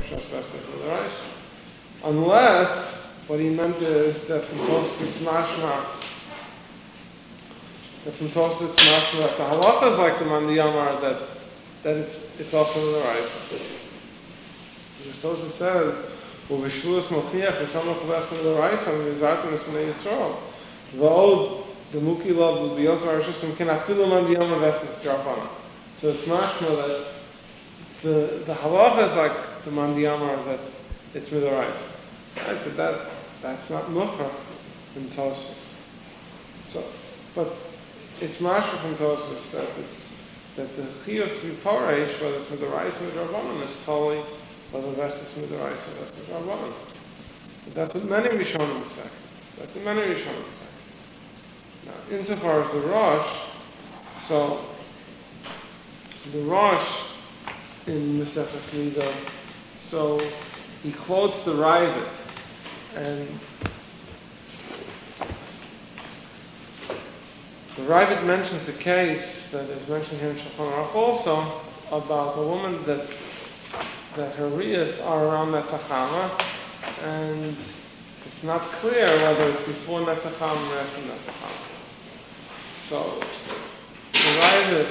Pashas Vesta from the Rice. Unless what he meant is that from Tosfos it's mashma. That from Tosfos it's mashma. The halacha is like the Mandi Amar that it's also in the Rice. Because Tosfos says, "Well, v'shluas mochiach v'samach v'estam the Rice and v'zartim es b'nei Yisrael." V'od the muki love will be also Rishusam can afilu Mandi Amar vestas drapana. So it's mashma that the halacha is like the Mandi Amar that it's midorais, right? But that's not mukha in Tosfos. So, but it's mashma from Tosfos that the chiyuv to be pareish, whether it's midorais or midrabanan, is totally whether the rest is midorais or that's midrabanan. But that's what many Rishonim say. That's what many Rishonim say. Now, insofar as the Rosh, so the Rosh in Mesechus Nida, so he quotes the Ravid, and the Ravid mentions the case that is mentioned here in Shulchan Aruch also about a woman that her riyas are around Netzachama, and it's not clear whether it's before Netzachama or after Netzachama. So the Ravid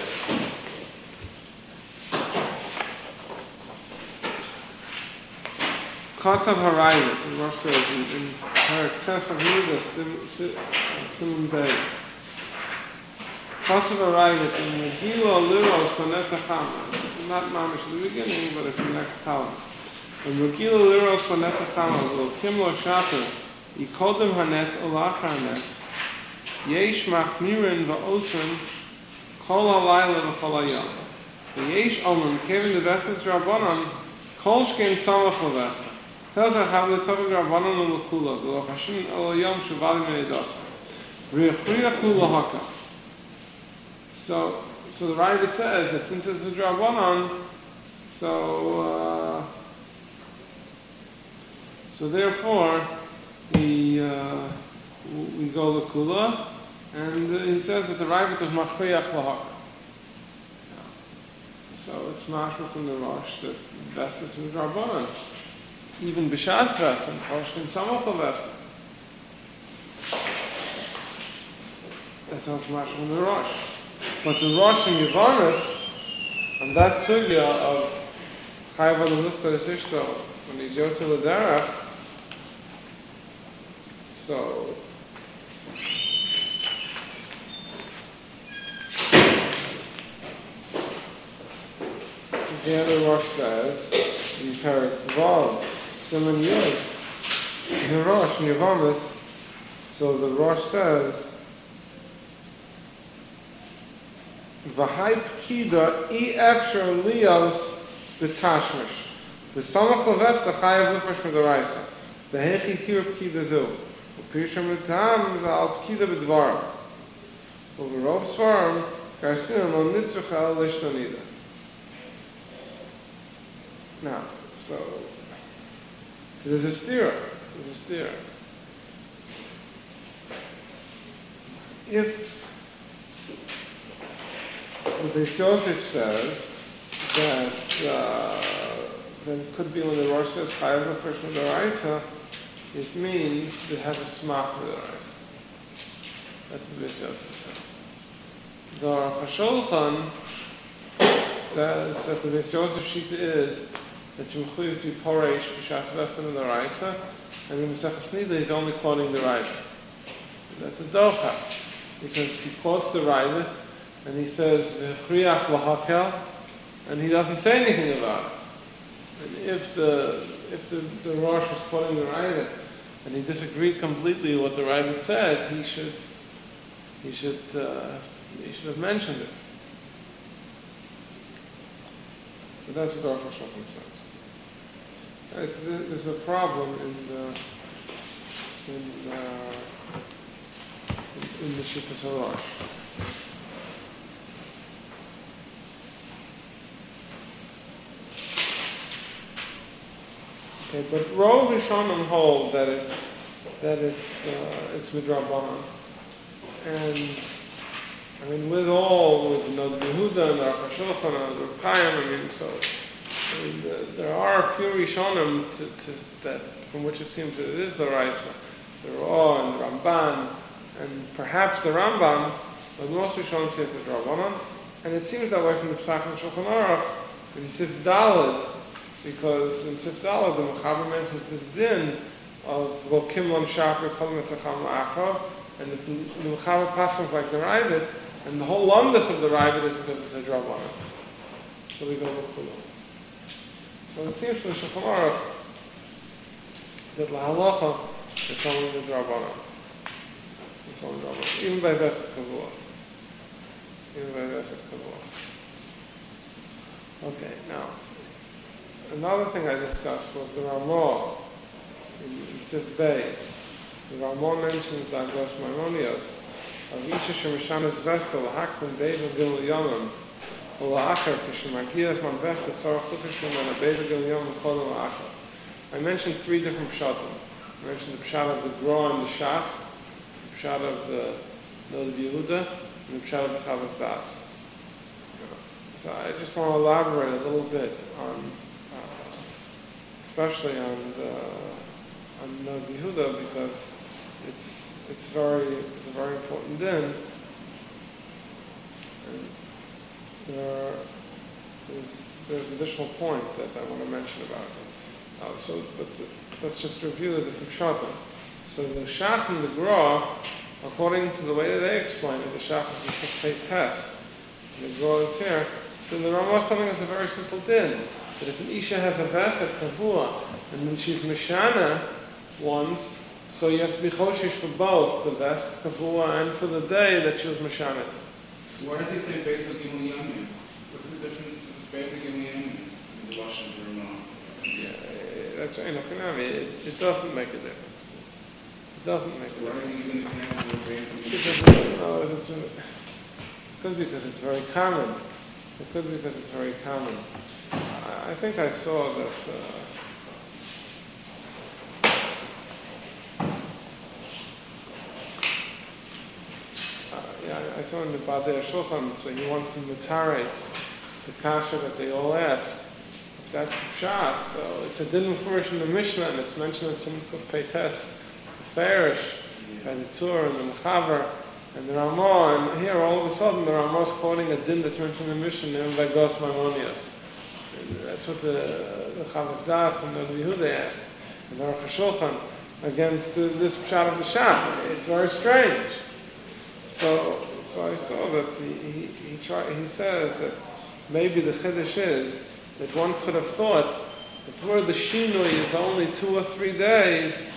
Kasav Harayit, the Rosh says in Parak of Yudah, Simon Beis. Kasav Harayit in Megillah Liros for Netzachama. It's not mamish at the beginning, but it's the next column. In Megillah Liros for Netzachama, Lo Kimlo Shaper, Yikodem Hanetz Olachar Hanetz, Yesh Machmirin Va'osrin, Kol HaLayla V'chol HaYom. The Yesh Omen, Kevin the Vestas Rabbanon, Kol Shkein Samach L'Vesta. Tells us how the Tzavim Rabbanon L'Kula, L'Lo Hashin El Yom Shuvadim Me'edasa. Ri'achriya Kula Haka. So the Ravid says that since it's a Rabbanon, so therefore we go L'Kula, and he says that the Ravid was Machriach L'Haka. So it's mashma from the Rosh that Vestas was Rabbanon. Even B'Shas Vesta, Choshkin Samach Vesta. That's how it's mashma from the Rosh. But the Rosh in Yevamis, on that sugya of Chayav Al-Lufka Ishto, when he's Yotze L'Derech, so here the Rosh says, in Parak Vav, Simon Yud, the Rosh in Yevamis, so the Rosh says, V'hai p'kida efshar liyos b'tashmish. V'samach l'vesta chayav l'fresh m'doraisa. V'hechi tir p'kida zu. V'pirsha m'tam z'al p'kida b'dvaram. V'rov svarim garsin lo nitzrucha el l'ishtonida. Now, so there's a stira. If so Beis Yosef says that it could be when the Rosh says Chayav L'Fresh M'Doraisa, it means it has a smach M'Doraisa. That's what Beis Yosef says. The Hashulchan says that the Beis Yosef shita is that you mechuyev to be poreish b'shas vesta M'Doraisa, and in Mesechus Nida he's only quoting the Ravid. That's a docha, because he quotes the Ravid and he says v'chriach l'hakel, and he doesn't say anything about it. And if the Rosh was quoting the Ravid and he disagreed completely with what the Ravid said, he should have mentioned it. But that's what Rosh Hashanah says. There's a problem in the Shittas HaRosh. Okay, but Rov Rishonim hold that it's midrabanan, and I mean with Yehuda and Rav Shulchan and Rav Chaim, I mean so And, there are a few Rishonim that from which it seems that it is the Raisa. The Ra'ah and the Ramban, and perhaps the Rambam, but most Rishonim say it's the Rabbanon. And it seems that way from the Pesach and Shulchan Aruch in Sif Daled, because in Sif Daled the Mechaber mentions this din of Lokim Lon Shachar Kol Metzacham La'achav, and the Mechaber passes like the Ravid, and the whole lumdus of the Ravid is because it's a Rabbanon. So we go look below. So it seems from the Shulchan Aruch that Lahalacha, it's only the Rabbanon. It's only the Rabbanon. Even by Vesed Kavua. Okay, now, another thing I discussed was the Ramah in Sif Beis. The Ramah mentions that Gosh Maimonios of Isha Shemishanis Vestel Lahakman Bezel Gil Yomim La'achar Kishemagias Man Vestel Tzarach Lukashim and a Bezel Gil Yomim Kol La'achar. I mentioned three different pshatim. I mentioned the pshat of the Gra and the Shach, the pshat of the Yehuda, and the pshat of the Chavas Das. So I just want to elaborate a little bit on, especially on the Yehuda, because it's a very important din. And there's an additional point that I want to mention about it. But let's just review the different shatim. So the Shach and the Gra, according to the way that they explain it, the Shach is the Chufei Tes, and the Gra is here. So the Ramah is telling us a very simple din, that if an Isha has a Vesed Kavua, and when she's Mishana once, so you have to be Choshish for both, the Vesed Kavua and for the day that she was Mishana to. So why does he say Bezel Gimel Yomim? What's the difference with Bezel Gimel Yomim in the Lashon of Ramah? Yeah, that's right. It doesn't make a difference. It doesn't make a difference. Why are you using the example of Bezel Gimel It could be because it's very common. It could be because it's very common. I think I saw that I saw in the Badei Shulchan, so he wants to mitarates the kasha that they all ask. If that's the pshat, so it's a din mufurish in the Mishnah, and it's mentioned in Tzimkuf Peites, the Farish, and the Tzur, and the Mechaber, and the Ramah, and here all of a sudden the Ramah is quoting a din that's mentioned in the Mishnah named by Gos Maimonios. And that's what the Chavas Das and the Yehuda asked. And the Aruch HaShulchan against this pshat of the Shach. It's very strange. So I saw that he says that maybe the Chiddush is that one could have thought that where the Shinui is only 2 or 3 days,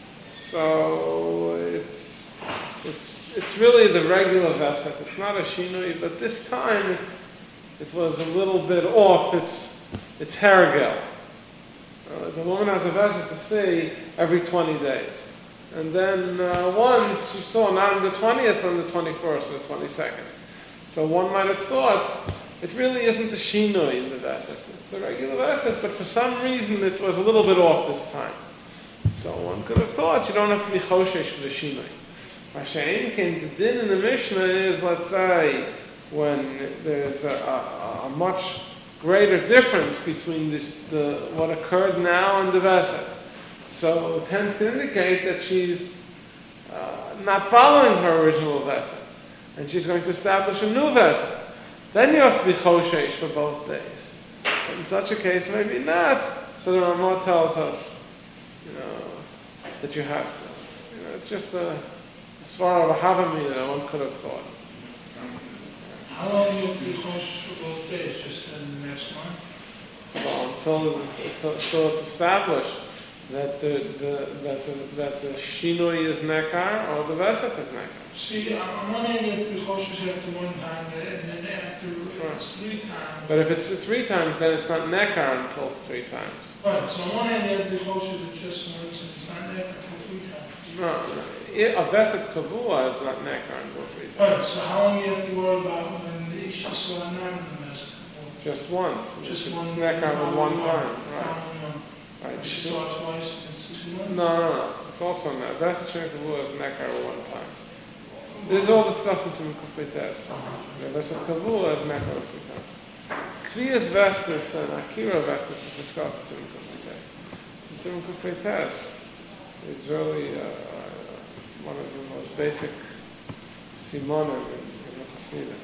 so it's really the regular Vesek. It's not a Shinui, but this time it was a little bit off. It's Hergel. The woman has a Vesek to see every 20 days. And then once she saw not on the 20th, but on the 21st or the 22nd. So one might have thought it really isn't a Shinui in the Vesek. It's the regular Vesek, but for some reason it was a little bit off this time. So one could have thought you don't have to be Choshesh for the Shinui. Masha'in came to din in the Mishnah is, let's say, when there's a much greater difference between what occurred now and the Vesek. So it tends to indicate that she's not following her original Vesek, and she's going to establish a new Vesek. Then you have to be Choshesh for both days. But in such a case, maybe not. So the Ramah tells us, that you have to. It's just a svar of a Havamina that one could have thought. How long do you have to be Choshesh for both days? Just the next month? Well, until it's established that the Shinui is Nekar or the Vesek is Nekar. See, on one hand you have to be Choshesh after one time, and then after it's 3 times. But if it's 3 times, then it's not Nekar until 3 times. Right, so on one hand you have to be Choshesh with just once, and it's not Nekar until 3 times. No, a Vesek Kavua is not Nekar until 3 times. Right, so how long do you have to worry about when the Isha saw not in the Vesek? Just once. Just it's one. Nekar with one time. Right. Right. She saw it twice, it's 2 months? No. It's also not. Vesek Kavua is Nekar with one time. There's all the stuff in Tzimkuf Peites. The Vesek Kavua is Nekar with 3 times. Kviyas Vestas and Akira Vestas is discussed in Simon Kuf Peites. The Simon Kuf Peites is really one of the most basic simonim in the Chassidah.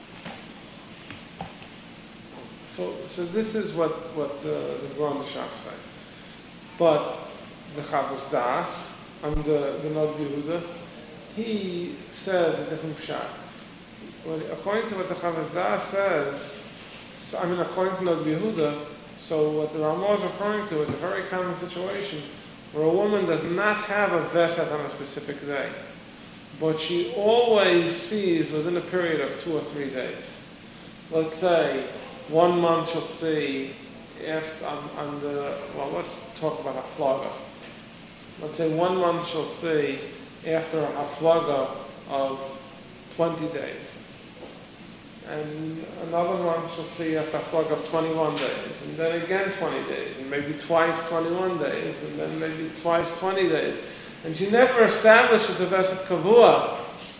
So this is what the Grand Shach say. But the Chavos Das, under the Nod Yehuda, he says a different pshat. Well, according to what the Chavos Das says, according to Nod Yehuda, so what the Ramah is referring to is a very common situation where a woman does not have a Vesat on a specific day, but she always sees within a period of 2 or 3 days. Let's say 1 month she'll see after let's talk about Haflaga. Let's say 1 month she'll see after a Haflaga of 20 days. And another month she'll see after a Haflaga of 21 days. And then again 20 days. And maybe twice 21 days. And then maybe twice 20 days. And she never establishes a Vesat Kavua.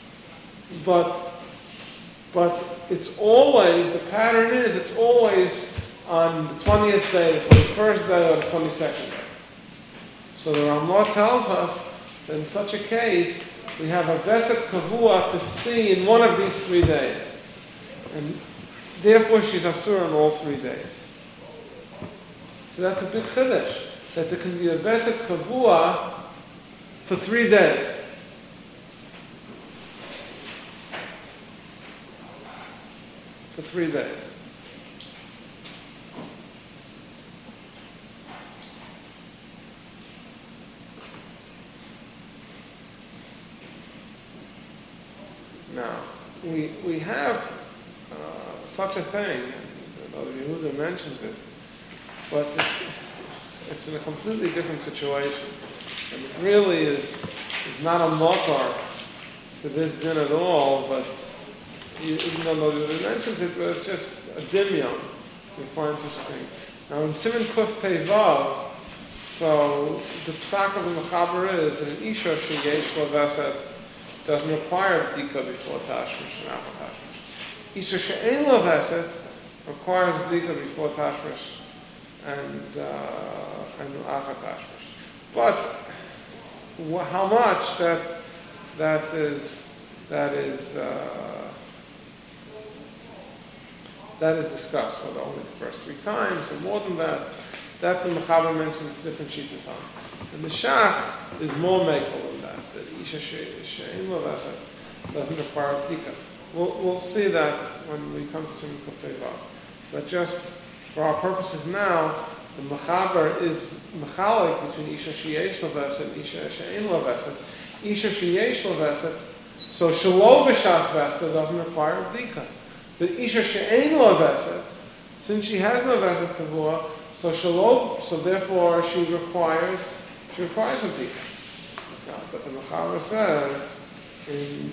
But it's always, the pattern is, it's always on the 20th day, so the first day or the 22nd day. So the Ramah tells us that in such a case, we have a Vesat Kavua to see in one of these 3 days. And therefore she's Asur in all 3 days. So that's a big chiddush, that there can be a Vesat Kavua for 3 days. For 3 days. Now, we have such a thing, Yehuda mentions it, but it's in a completely different situation. And it really is not a motor to this din at all, but even though Yehuda mentions it, but it's just a dimyon. We find such a thing. Now in Siman Kuf Pei Vav, so the psak of the Mechaber is that an Isha sheyesh lo vesat doesn't require bdika before tashmish and after tashmish. Isha she'ein lo vesat requires bdika before tashmish and after tashmish. But how much that is discussed, whether only the first 3 times or more than that the Mechaber mentions different shittas on. And the Shach is more makel than that. That Isha she'ein lo vesat doesn't require bdika. We'll see that when we come to Siman Kuf Pei Vav. But just for our purposes now, the Mechaber is mechalik between Isha sheyesh lo vesat and Isha she'ein lo vesat. Isha sheyesh lo vesat, so shelo b'shas vesta doesn't require bdika. But Isha she'ein lo vesat, since she has no vesat kavua, so therefore she requires a bdika. Now, but the Mechaber says in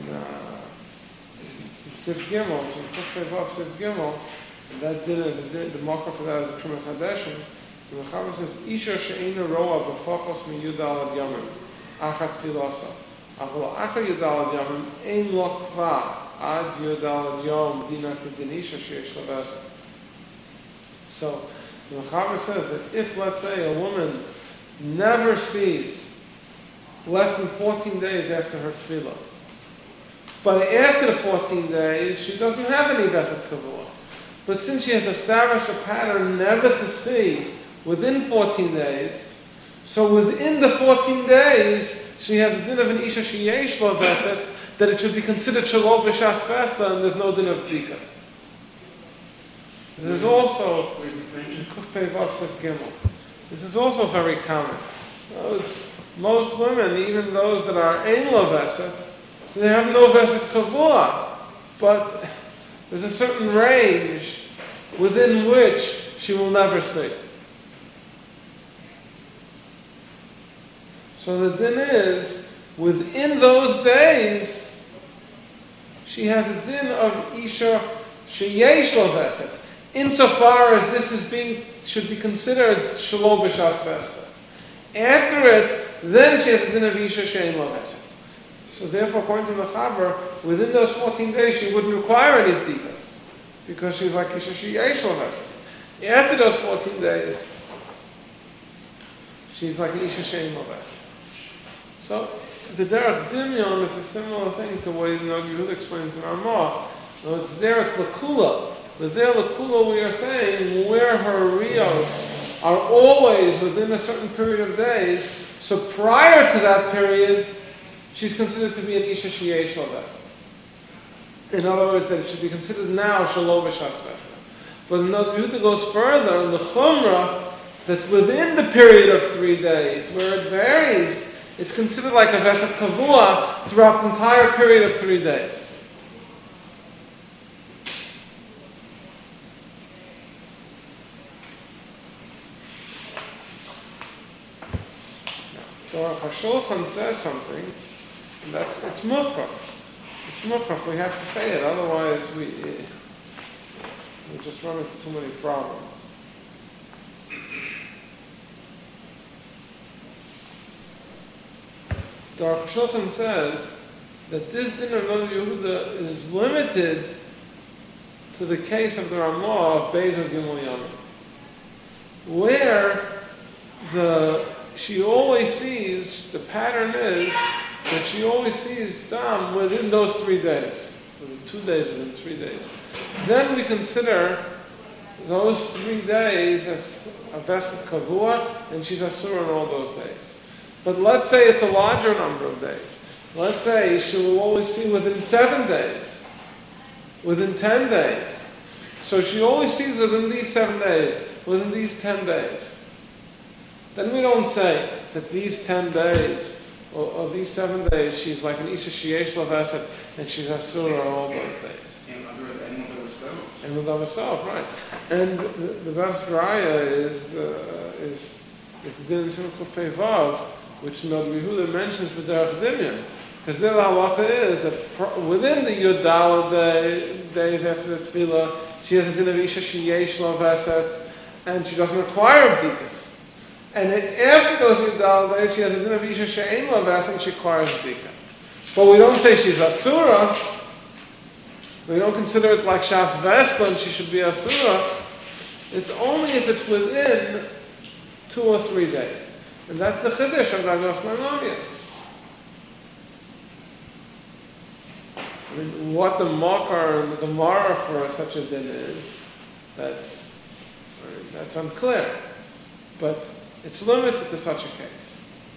Siv Gimel, in Kuf Pei Vav Siv Gimel, and that din is the marker for that is a Trumas Hadeshim. The Mechaber says Isha she'eina roa b'fachos mi Yudal ad Yomim achat tfilasa. Avol achat Yudal ad Yomim ein lo kva ad Yudal ad Yom dina kedin Isha sheyesh lo vesat. So the Mechaber says that if, let's say, a woman never sees less than 14 days after her tefillah, but after the 14 days she doesn't have any vesat kavua, but since she has established a pattern never to see within 14 days, so within the 14 days she has a din of an Isha sheyesh lo vesat, that it should be considered shelo b'shas vesta, and there's no din of bdika. There's also Kuf Pei Vav Siv Gimel. This is also very common. Most women, even those that are ein lo vesat, so they have no vesat kavua, but there's a certain range within which she will never see. So the din is, within those days, she has a din of Isha sheyesh lo vesat, insofar as this should be considered shelo b'shas vesta. After it, then she has a din of Isha she'ein lo vesat. So therefore, according to Mechaber, within those 14 days, she wouldn't require any bdikas. because she's like Isha Sheyesh Lavesek. After those 14 days, she's like Isha Shein Lavesek. So the Derech Dimyon is a similar thing to what Yehuda explains in Ramah. So it's there, it's Lakula. The there Lakula we are saying where her Riyos are always within a certain period of days. So prior to that period, she's considered to be an Isha Sheyesh Lavesek. In other words, that it should be considered now Shalom B'Shas Vesna. But Yehuda goes further in the Chumrah that within the period of 3 days, where it varies, it's considered like a Vesek Kavua throughout the entire period of 3 days. So our Shulchan says something, and it's Mukhrach. It's Mukhrach, we have to say it, otherwise we just run into too many problems. The Aruch Shulchan says that this din of Noda Yehuda is limited to the case of the Ramah of Beis or Gimel Yamim, where she always sees, the pattern is that she always sees Dam within those 3 days, within 2 days, within 3 days. Then we consider those 3 days as a Vesek Kavua, and she's Asura in all those days. But let's say it's a larger number of days. Let's say she will always see within 7 days, within 10 days. So she always sees within these 7 days, within these 10 days. Then we don't say that these 10 days, or these 7 days, she's like an Isha Sheyesh Lavesek, and she's Asura all those days. In other words, and with herself. And with herself, right. And the best raya is the Din Simchus Peivav, which Noda Yehuda mentions with Derech Dimyon. Because there the halacha is that within the Yud Daled days after the Tefillah, she has a Din of Isha Sheyesh Lavesek, and she doesn't require Bdikas. And then after those Yud Daled days, she has a Din of Isha She'ein Lavesek, and she requires Bdika. But we don't say she's Asura. We don't consider it like Shas Vesla, and she should be Asura. It's only if it's within 2 or 3 days. And that's the Chiddush of Dagaf Maimonides. I mean, what the Makar and the Gemara for such a din is, that's unclear. But it's limited to such a case.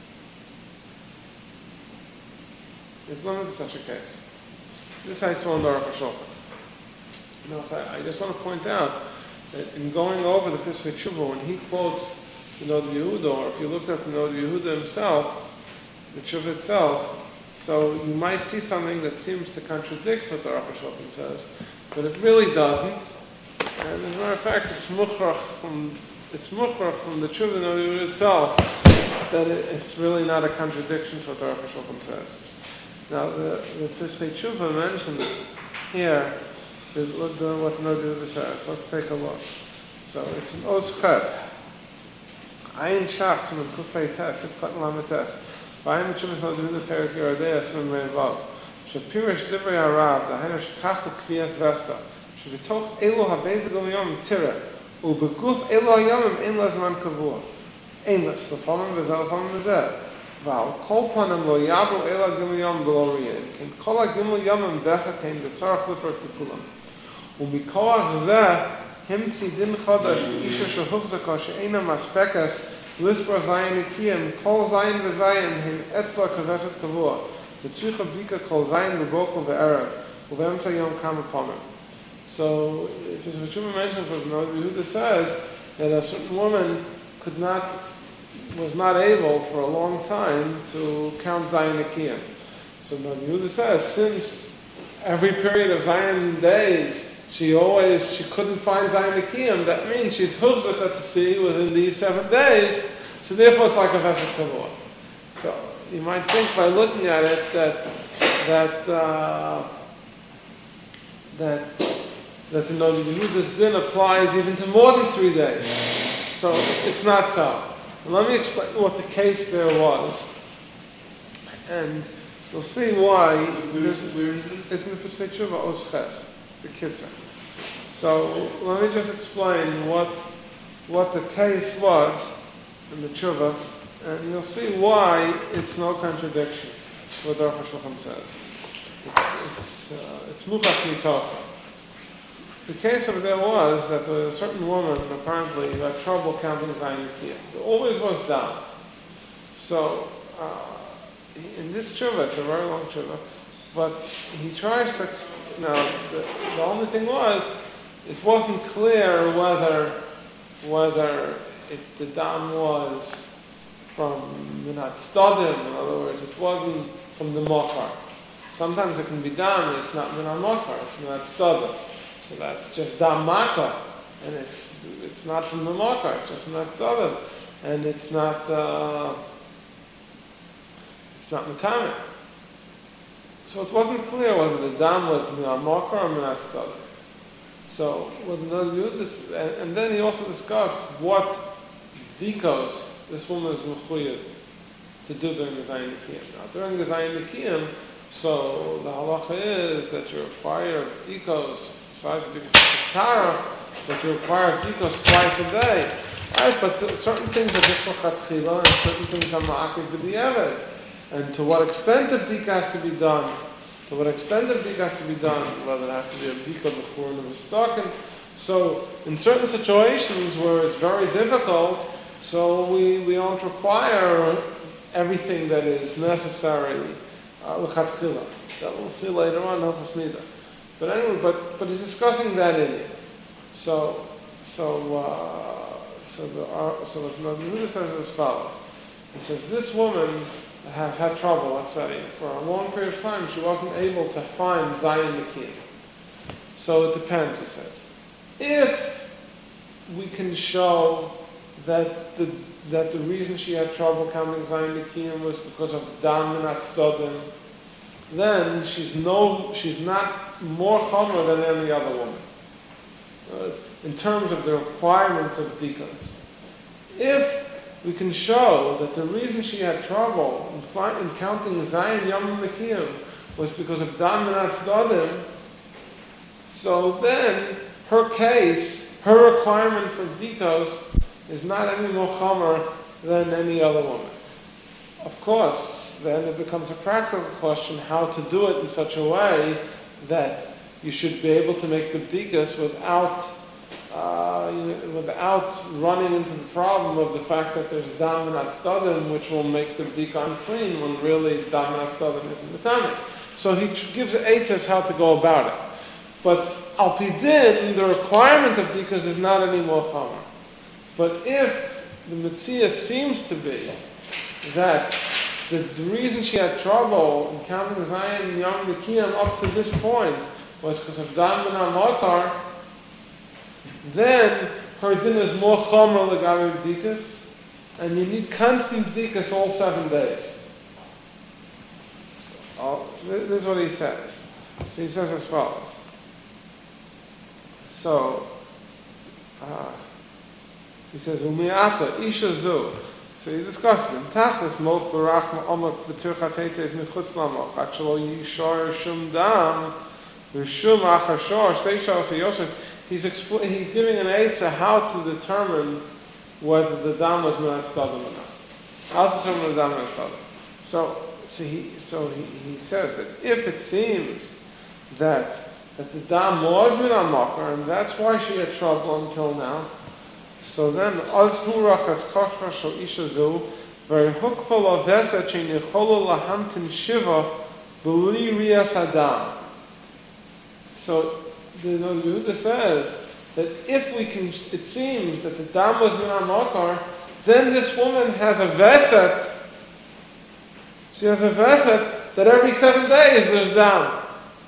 It's limited to such a case. This I saw in the Aruch HaShulchan. No, so I just want to point out that in going over the Pesach Tshuva, when he quotes the Noda Yehuda, or if you look at the Noda Yehuda himself, the Tshuva itself, so you might see something that seems to contradict what the Aruch HaShulchan says, but it really doesn't. And as a matter of fact, it's Mukhrach from the Tshuva Noda Yehuda itself that it's really not a contradiction to what the Aruch HaShulchan says. Now, the Pesach Tshuva mentions here what the Noda Yehuda says. Let's take a look. So it's an Oz Ches. Ayin Shach, Simon Kufay Tes, Sifkat Lamed Tes. Vayim Tshuva Noda Yehuda Ferik Yerodea, Simon Reivav. Shapirish Divrei Harav, Dahainu Shkachu Kviyas Vespa. Shvitoch Elu HaBeis G'Yom Tireh. Ubeguf Elu HaYomim Ein Lazman Kavua. Ein Las, L'famim V'zel, L'famim V'zel. Val kol panim lo yabu ela gimel yom below riyin. Ken kol ha-gimel yomim v'esa kein b'tzarach l'fresh b'kulam. U'mikoach zeh himtzi din chodesh isha shehuchzaka she'ena maspekas lispar zayin ikiyim kol zayin v'zayin hin etzla kaveset kavua v'tzricha b'dika kol zayin v'boko v'erev u'v'emtza yom kam upon. So, if Yisrael mentions what Noda Yehuda says, that a certain woman was not able for a long time to count Zayin Akiyim. So Noda Yehuda says, since every period of Zayin days, she couldn't find Zayin Akiyim, that means she's Huvzaka to see within these 7 days, so therefore it's like a Vesek Kavua. So you might think by looking at it that the Noda Yehuda's din applies even to more than 3 days. So it's not so. Let me explain what the case there was, and you'll see why. Where is this? It's in the Pesach Tshuva Oz Ches, the Kitzur. So let me just explain what the case was in the tshuva, and you'll see why it's no contradiction what Aruch HaShulchan says. It's muchach mitocha. The case over there was that a certain woman apparently who had trouble counting Zayin Nikiyah. There always was down. So in this tshuva, it's a very long tshuva, but he tries to. Now the only thing was, it wasn't clear whether the dam was from Minat Stodim. In other words, it wasn't from the Mokar. Sometimes it can be dam, it's not Minat Mokar, it's Minat Stodim. So that's just dam Maka, and it's not from the Mokar, it's just Minat Stodim, and it's not Matame. So it wasn't clear whether the dam was Minat Mokar or Minat Stodim. So, and then he also discussed what dikos this woman is mechuyev to do during the Zayin Nikiyim. Now, during the Zayin Nikiyim, so the halacha is that you require dikos, besides the dikos of Tara, that you require dikos twice a day. Right? But certain things are just for chatchila, and certain things are ma'akiv b'di'evet. And to what extent the bdika has to be done, whether it has to be a bdika before and a stocken. So in certain situations where it's very difficult, so we don't require everything that is necessary l'chatchila. That we'll see later on, Hilchos Nida. But anyway, but he's discussing that in it. So the Yehuda says as follows. He says this woman has had trouble, let's say, for a long period of time, she wasn't able to find Zayin Nikiyah. So it depends, he says. If we can show that the reason she had trouble counting Zayin Nikiyah was because of Dam Minat Stodim, then she's not more chomer than any other woman. In terms of the requirements of dikos. If we can show that the reason she had trouble in counting Zayin Yom Nikiyim was because of Dam Minat Stodim, so then her case, her requirement for dikos is not any more chomer than any other woman. Of course, then it becomes a practical question how to do it in such a way that you should be able to make the bdikas without running into the problem of the fact that there's dam and atzadim, which will make the bdika unclean when really dam and atzadim isn't the tamid. So he gives eitzes how to go about it. But al pidin, the requirement of bdikas is not any more chomer. But if the mitzvah seems to be that the reason she had trouble in counting Zayin Yom Nikiyim up to this point was because of dam and amotar, then her din is more chomer l'gabe bdikas, and you need constant bdikas all 7 days. This is what he says. So he says as follows. So he says, "Umiata isha zu." So he discusses it. Tachlis moch barach ma'omak v'tirchat heitev michutz lamoch achshelo yishar shum dam v'shum achar shor shtei shor seyosef. He's giving an eitzah how to determine whether the dam was minat stodim or not. How to determine the dam was minat stodim. So he says that if it seems that the dam was minat makar, and that's why she had trouble until now, so then az hurach as kochra shel isha zu v'hukfa lavesa she'nicholu lahamtin shiva b'li rias adam. So the Yehuda says that if we can, it seems that the dam was minat makar, then this woman has a veset. She has a veset that every 7 days there's dam.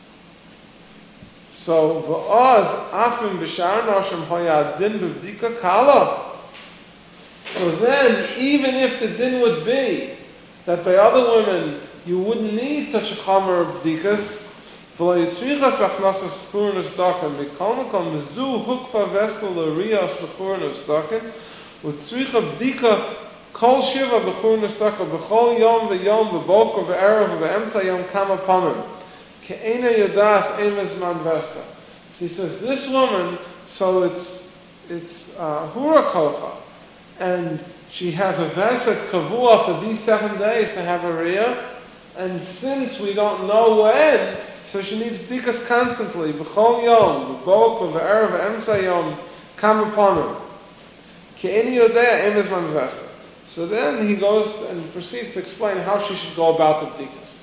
So v'oz afim b'shar noshim hoya din b'bdika kala. So then, even if the din would be that by other women you wouldn't need such a chomer of b'dikas, v'lo yitzrichas v'achnasas b'churin u'staken mikol mikol mizu hukva vestel l'riyas b'churin u'staken v'tzricha b'dika kol shiva b'churin u'staken b'chol yom v'yom v'boker v'erev v'emtza yom kama pamim. So So he says, this woman, so it's Hura Kocha, and she has a Vesed Kavua for these 7 days to have a Riyah, and since we don't know when, so she needs B'dikas constantly, B'chol Yom, B'bok, B'erev, B'emsa Yom, Kam Uponim. Ke'eni Yodea, Em Ezman Vesed. So then he goes and proceeds to explain how she should go about the B'dikas.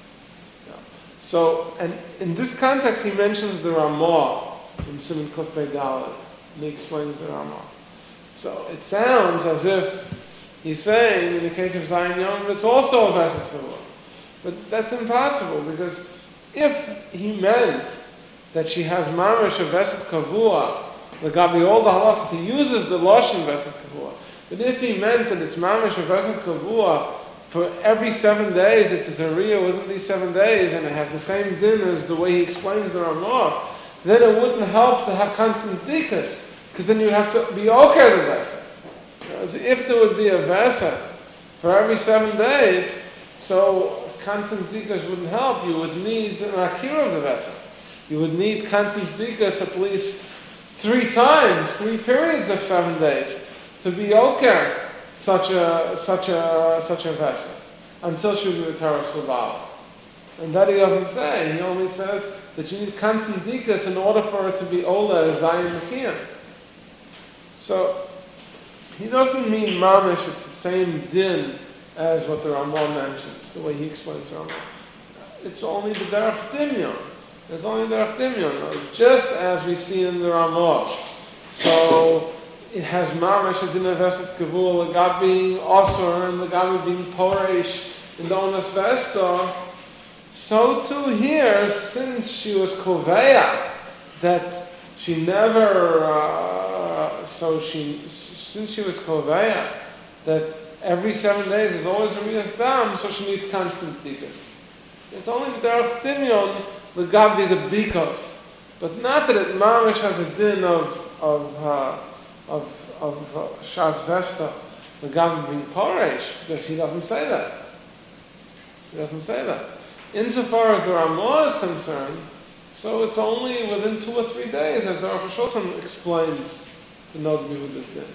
So, and in this context, he mentions the Ramah in Siman Kuf Pei Dalet. He explains the Ramah. So it sounds as if he's saying, in the case of Zayin Yom, it's also a Vesed Kavua. But that's impossible, because if he meant that she has mamish a Vesed Kavua, the Gabi all the halachas, he uses the Lashon Vesed Kavua. But if he meant that it's mamish a Vesed Kavua for every 7 days, it's a Riyah within these 7 days, and it has the same din as the way he explains the Ramah, then it wouldn't help to have constant B'dikas, because then you'd have to be okay the Vesed. As if there would be a Vesed for every 7 days, so constant B'dikas wouldn't help. You would need an Akira of the Vesed. You would need constant B'dikas at least 3 times, 3 periods of 7 days to be okay such a Vesed until she would be a Torah Shabbat. And that he doesn't say. He only says that you need constant B'dikas in order for it to be Ola as Zayin Mekiyam. So he doesn't mean mamish, it's the same din as what the Ramah mentions, the way he explains the Ramah. It's only the Derech Dimyon. It's only the Derech Dimyon, just as we see in the Ramah. So it has mamish, a din of Vesed Kavua, the God being Osir, and the God being Poresh, in the Onas Vesta. So too here, since she was Koveya, that she never, since she was Koveya, that every 7 days is always a Riyas Dam, so she needs constant B'dikas. It's only the Derech Dimyon, the Gabi the B'dikas. But not that it mamish has a din of Shas Vesta, the Gabi being Poresh, because he doesn't say that. He doesn't say that. Insofar as the Ramah is concerned, so it's only within 2 or 3 days, as the Rosh Hashanah explains the Nod Yehuda's din.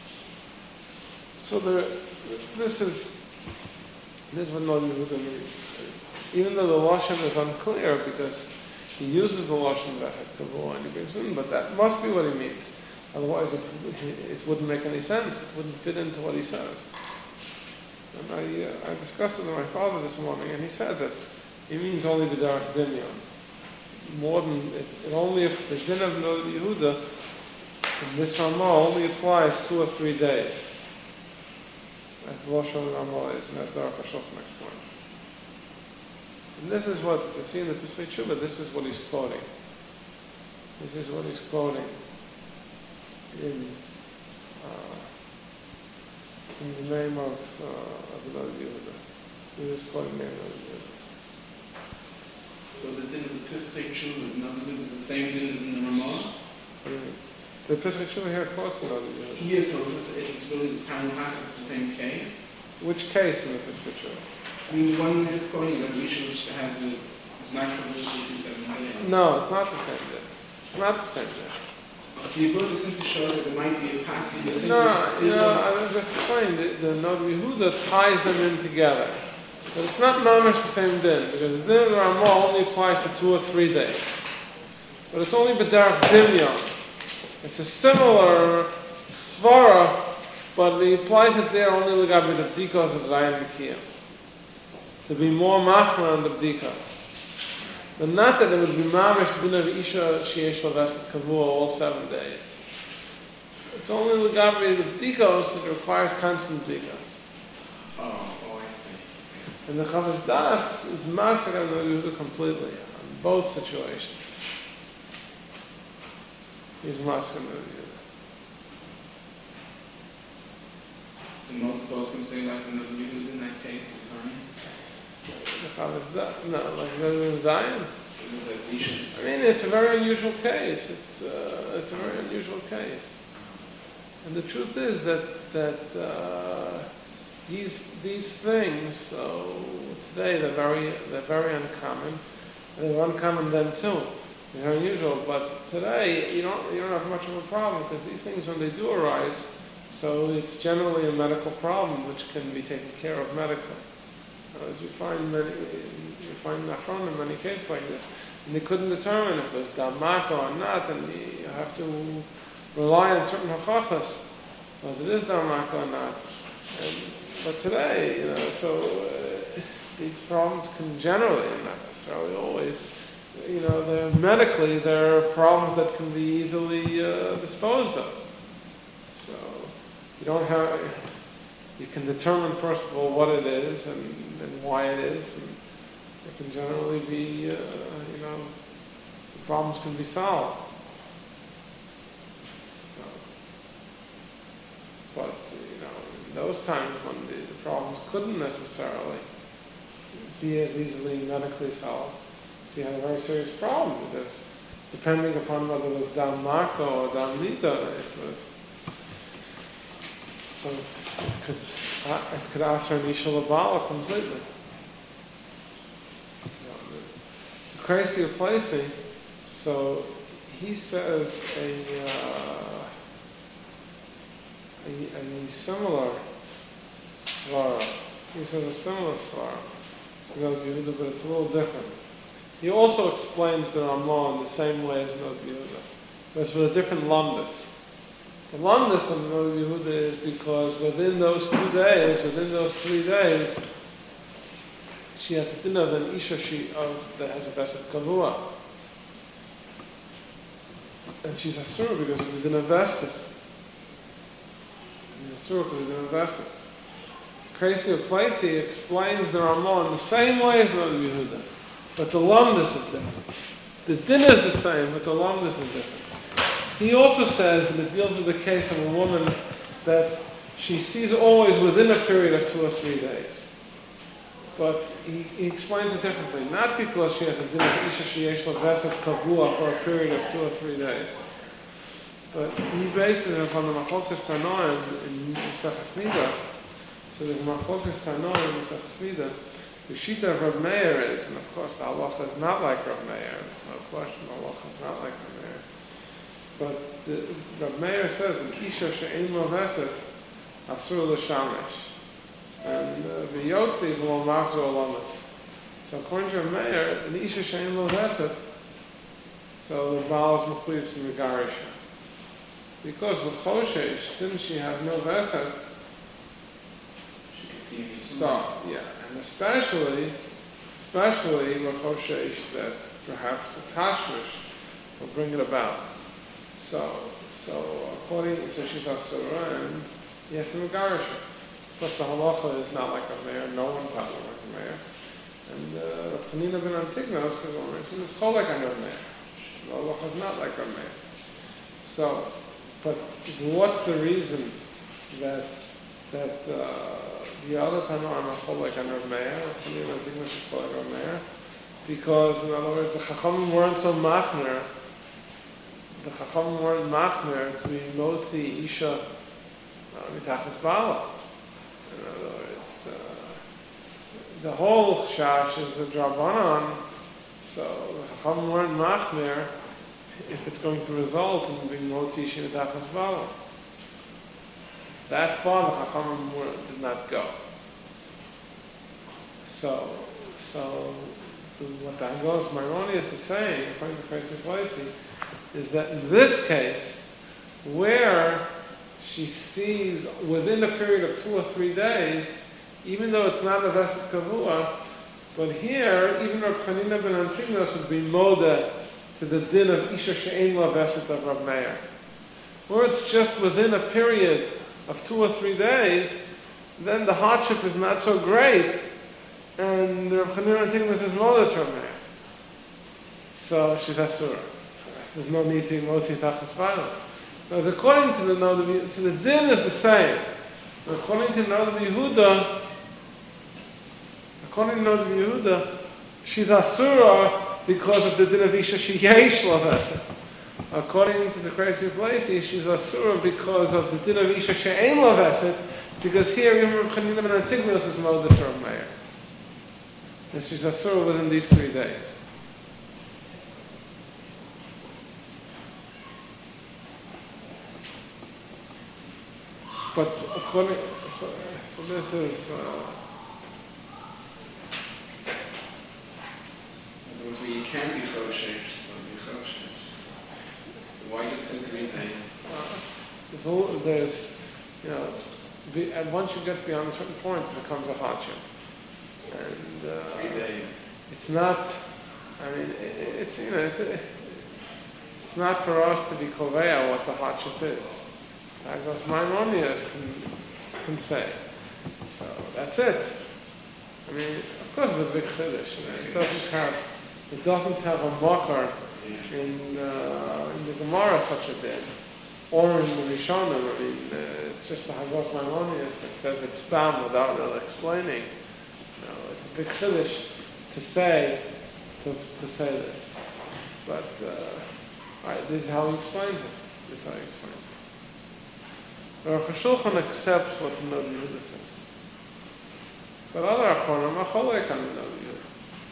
So this is what Nod Yehuda means. Even though the Lashon is unclear, because he uses the Lashon Vesed Kavua and he brings in, but that must be what he means. Otherwise, it wouldn't make any sense. It wouldn't fit into what he says. And I discussed it with my father this morning, and he said that he means only the Derech Dimyon. More than it only if the din of Nod Yehuda in this Ramah only applies 2 or 3 days. As Lashon Ramah is, and as the Rosh Hashanah explains. And this is what you see in the Pesach Shuvah. This is what he's quoting. This is what he's quoting in the name of Nod Yehuda. He is quoting the name of Nod Yehuda. So the din of the Pesach Shuvah, in other words, is the same din as in the Ramah? The Pesach Shuvah here quotes the Nod Yehuda. Yes, so it's really the same half of the same case? Which case in the Pesach Shuvah? I mean, the one is quoting the Risha, which has the natural religious 7 days. No, it's not the same day. It's not the same day. So you brought this in to show that there might be a passage. No, I was just explaining, the Nod Yehuda ties them in together. But it's not mamish the same din, because the din of the Ramah only applies to 2 or 3 days. But it's only b'derech dimyon. It's a similar svara, but he applies it there only l'gabi the b'dikas of Zayin Mekiyam. To be more machmer on the b'dikas. But not that it would be mamish din of Isha sheyesh l'vesed kavua all 7 days. It's only l'gabi the b'dikas that requires constant b'dikas. Oh, I see. And the Chavos Das is master on the Yehuda completely, on both situations. He's master on the Yehuda. Do most poskim say like the Yehuda in that case? The Chavos Das, no, like the Zion. I That mean, it's a very unusual case. It's a very unusual case. And the truth is that these things, so today they're very uncommon. And they were uncommon then too. They're unusual, but today, you don't have much of a problem, because these things, when they do arise, so it's generally a medical problem which can be taken care of medically. As you find Nachron in many cases like this, and they couldn't determine if it was Damaka or not, and you have to rely on certain hachachas, whether it is Damaka or not. But today, these problems can generally, and not necessarily always, medically, there are problems that can be easily disposed of. So you can determine first of all what it is and why it is, and it can generally be, the problems can be solved. So, but in those times when the problems couldn't necessarily be as easily medically solved, so you had a very serious problem, because depending upon whether it was Dam Mako or Dam Nida, it could answer Nishal Abala completely. The crazy of placing, so he says a similar svara. He says a similar svara, but it's a little different. He also explains the Ramah in the same way as Noda Yehuda, but it's with a different lumdus. The lumdus of Noda Yehuda is because within those 3 days, she has a din of an isha that has a vesed kavua. And she's asur because of the din of vestus. She's asur because of the din of vestus. Crazy of Placy explains the Ramah in the same way as Noda Yehuda, but the lumdus is different. The din is the same, but the lumdus is different. He also says that it deals with the case of a woman that she sees always within a period of 2 or 3 days. But he explains it differently. Not because she has a din of isha sheyesh la vesed kavua for a period of 2 or 3 days. But he bases it upon the Machlokas Tanoim in Maseches Nida. So there's Machlokas Tanoim in Maseches Nida. The Shita of Rav Meir is, and of course the halacha is not like Rav Meir. There's no question the halacha is not like Rav Meir. But Rav Meir says that Isha she'ein lo vesed asur l'shamesh. And v'yotzi v'lo machzor olamas. So according to Rav Meir, an Isha she'ein lo vesed, so the Baal is mechuyev to megarisha. Because v'choshesh, since she has no vesed, She can see me. so, yeah, and especially v'choshesh, that perhaps the tashmish will bring it about. So she's asura, and yes, in Megarisha. Plus the halacha is not like a mayor, no one passes like a mayor. And Rav Chanina ben Antignos is it's called like a mayor. The halacha is not like a mayor. So, but what's the reason that the other Tanoim are called like a mayor? Rav Chanina ben Antignos is called like a mayor because, in other words, the Chachamim weren't so machmer. The Chachamim weren't machmer to be motzi isha mitachas bala. In other words, the whole chash is a drabanan, so the Chachamim weren't machmer if it's going to result in being motzi isha mitachas bala. That far the Chachamim did not go. So what the Angelos Maimonides is saying, according to Crazy Placy, is that in this case, where she sees within a period of 2 or 3 days, even though it's not a vesed kavua, but here, even Rav Chanina ben Antignos would be moda to the din of isha she'ein la vesed of Rav Meir. Where it's just within a period of 2 or 3 days, then the hardship is not so great, and Rav Chanina ben Antignos is moda to Rav Meir. So she's asura. There's no need to be motzi tachas bala. Now, according to the Noda Yehuda, so the din is the same. But according to Noda Yehuda, she's asura because of the din of isha sheyesh la vesed. According to the Crazy Placy, she's asura because of the din of isha she'ein la vesed, because here even Rav Chanina ben Antignos is moda to Rav Meir. And she's asura within these 3 days. But according, so this is, In other words, where you can be choshesh, so be choshesh. So why just take 3 days? there's, you know, and once you get beyond a certain point, it becomes a hardship. And 3 days. it's not, I mean, it's, you know, it's not for us to be koveya what the hardship is. As Maimonides can say. So that's it. I mean, of course, it's a big chiddush. It doesn't have a makar in the Gemara such a bit, or in the Rishonim. I mean, it's just the Hagos Maimonides that says it's stam without really explaining. You know, it's a big chiddush to say this. But all right, this is how he explains it. The Aruch HaShulchan accepts what the Noda Yehuda says. But other Achronim are cholek on the Noda Yehuda.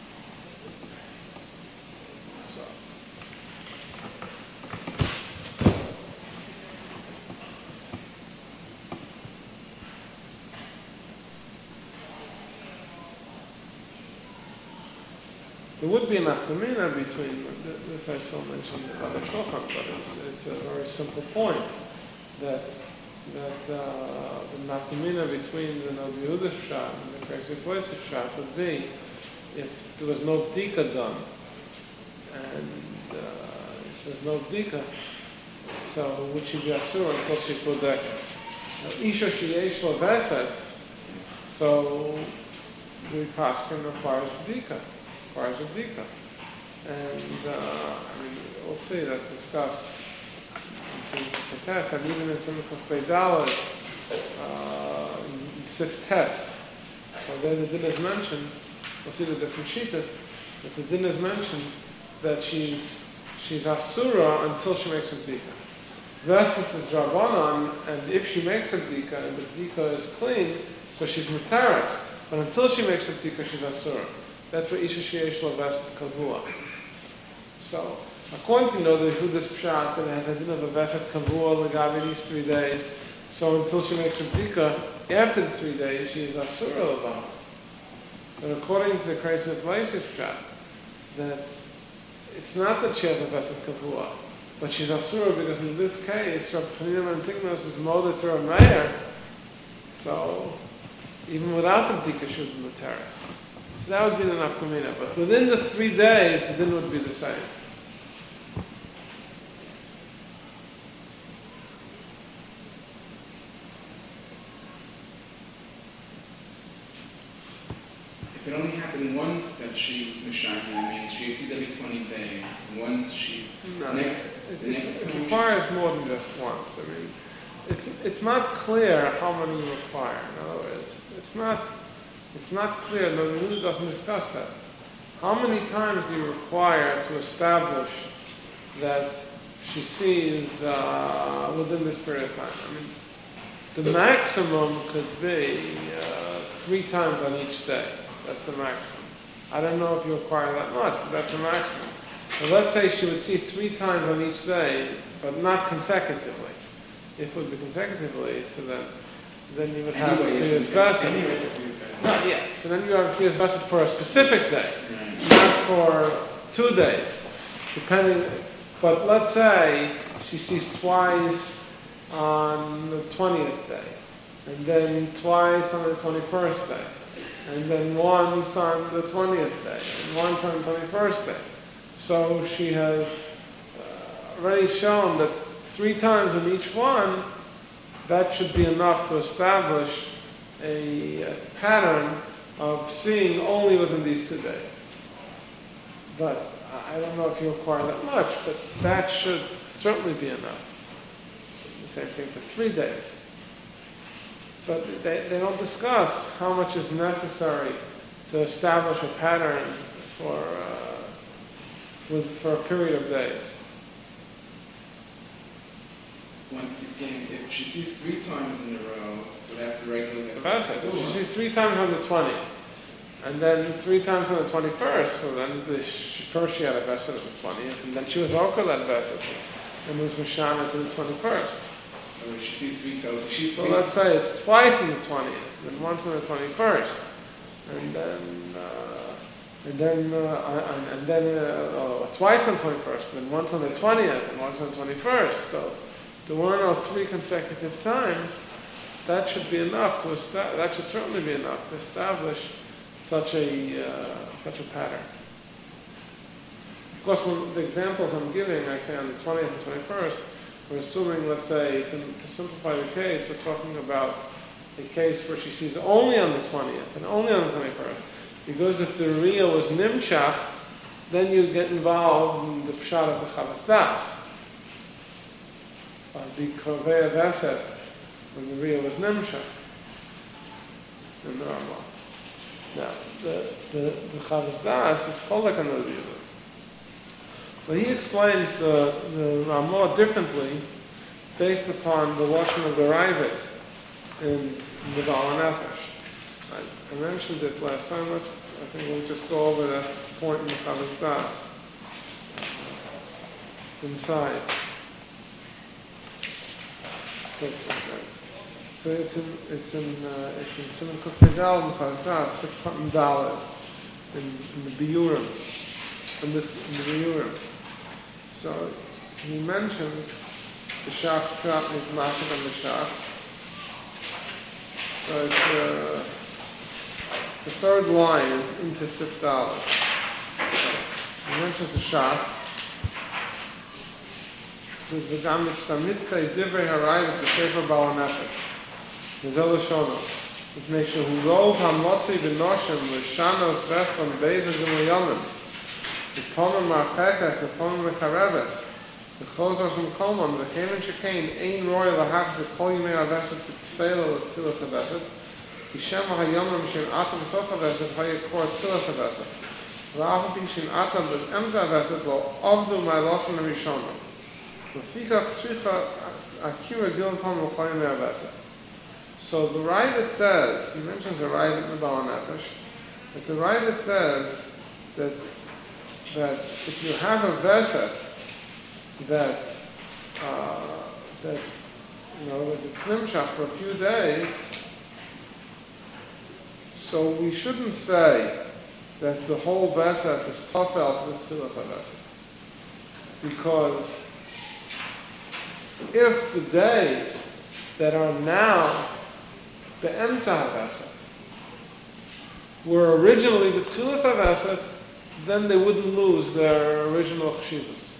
So. There would be an afkamina between, this I still mentioned in other Shulchan, but it's a very simple point that the nafkamina between the Noda Yehuda Pshat and the Kreis Yefloitz Pshat would be if there was no bdika done, and if there's no bdika, so would she be asur until she bodekas? Now, isha sheyesh lo vesed, so the paskin requires bdika. Requires a bdika, and I mean we'll see that discussed. And even in Simchas Beidalad, in Sif Tes, so there the din is mentioned, we'll see the different shitas, but the din is mentioned that she's asura until she makes a bdika. Vestas is Rabbanan, and if she makes a bdika, and the bdika is clean, so she's mutaras, but until she makes a bdika, she's asura. That's what Isha Sheyesh Lo Vesed Kavua. So, according to Noda Yehuda's Pshat, that it has a din of a Vesed Kavua Legavi these 3 days, so until she makes a bdika, after the 3 days, she is Asura Levav. But according to the Kreis Yefloitz Pshat, that it's not that she has a Vesed Kavua, but she's Asura because in this case, Rav Chanina Antignos is Moda to a Meir, so even without the bdika, she would be Materis. So that would be the nafkamina. But within the 3 days, the din would be the same. If it only happened once that she was mishaki, I mean, she sees every 20 days. Once she's It requires more than just once. I mean, it's not clear how many you require. In other words, it's not clear. No, the Yehuda doesn't discuss that. How many times do you require to establish that she sees within this period of time? I mean, the maximum could be 3 times on each day. That's the maximum. I don't know if you require that much, but that's the maximum. So let's say she would see 3 times on each day, but not consecutively. If it would be consecutively, so then you would have Kriyas Vesed. Not yet. So then you have Kriyas Vesed for a specific day, not for 2 days, depending. But let's say she sees twice on the 20th day, and then twice on the 21st day, and then once on the 20th day, and once on the 21st day. So she has already shown that 3 times in each one, that should be enough to establish a pattern of seeing only within these 2 days. But I don't know if you require that much, but that should certainly be enough. The same thing for 3 days. But they don't discuss how much is necessary to establish a pattern for a period of days. Once again, if she sees 3 times in a row, so that's a regular. So that's it. If she sees 3 times on the 20th, and then 3 times on the 21st, so then first she had a vesed of the 20th, and then she was also that vesed, and was Mishana to the 21st. Or if she sees 3 so she's So 3. let's say it's twice on the 20th, then once on the 21st, twice on the 21st, then once on the 20th, and once on the 21st. So there were no 3 consecutive times. That should be enough to establish. That should certainly be enough to establish such a pattern. Of course, when the examples I'm giving, I say on the 20th and 21st, we're assuming, let's say, to simplify the case, we're talking about a case where she sees only on the 20th and only on the 21st. Because if the Riyah was Nimshach, then you get involved in the Pshat of the Chavas Das. The Kovei Veset, when the Riyah was Nimshach in the Ramah. Now, the Chavas Das is Cholek on the Riyah. But he explains the Ramah differently based upon the Lashon of the Ravid in the Baal Nefesh. I mentioned it last time. I think we'll just go over that point in the Chavas Das inside. So it's in Simon Kufnedal in Chavas Das, Sikhat Daled in the Biurim, in the Biurim. So he mentions the Shach Prat is Mashik on the Shach. So it's the third line into Sif Dalet. He mentions the Shach. It says, V'gam mitzamitzei divrei harayvus v'sefer Baal HaNefesh. V'zel Lashono. Mipnei shehu rov ha'motzei v'noshem l'shanos v'estam be'ezah g'moyomim. V'ponim ma'achekas v'ponim v'chareves. V'chozos v'kolmon v'chemen shekein ein roy l'hachzit kol yimei ha'veset v'tfeila l'tfilas ha'veset. V'shem ha'yomim shem atam v'sof ha'veset ha'yekor tfilas ha'veset. V'afal pi shem atam v'emza ha'veset v'ovdu ma'losim ha'rishonim. V'fikach tzricha akira gil v'ponim v'kol yimei ha'veset. So the Ravid says, he mentions the Ravid in the Baal Nefesh, but the Ravid says that if you have a Veset that it's Nimshach for a few days, so we shouldn't say that the whole Veset is Tofel to the Tfilas HaVeset. Because if the days that are now the Emtza HaVeset were originally the Tchilas HaVeset, then they wouldn't lose their original Chshivas.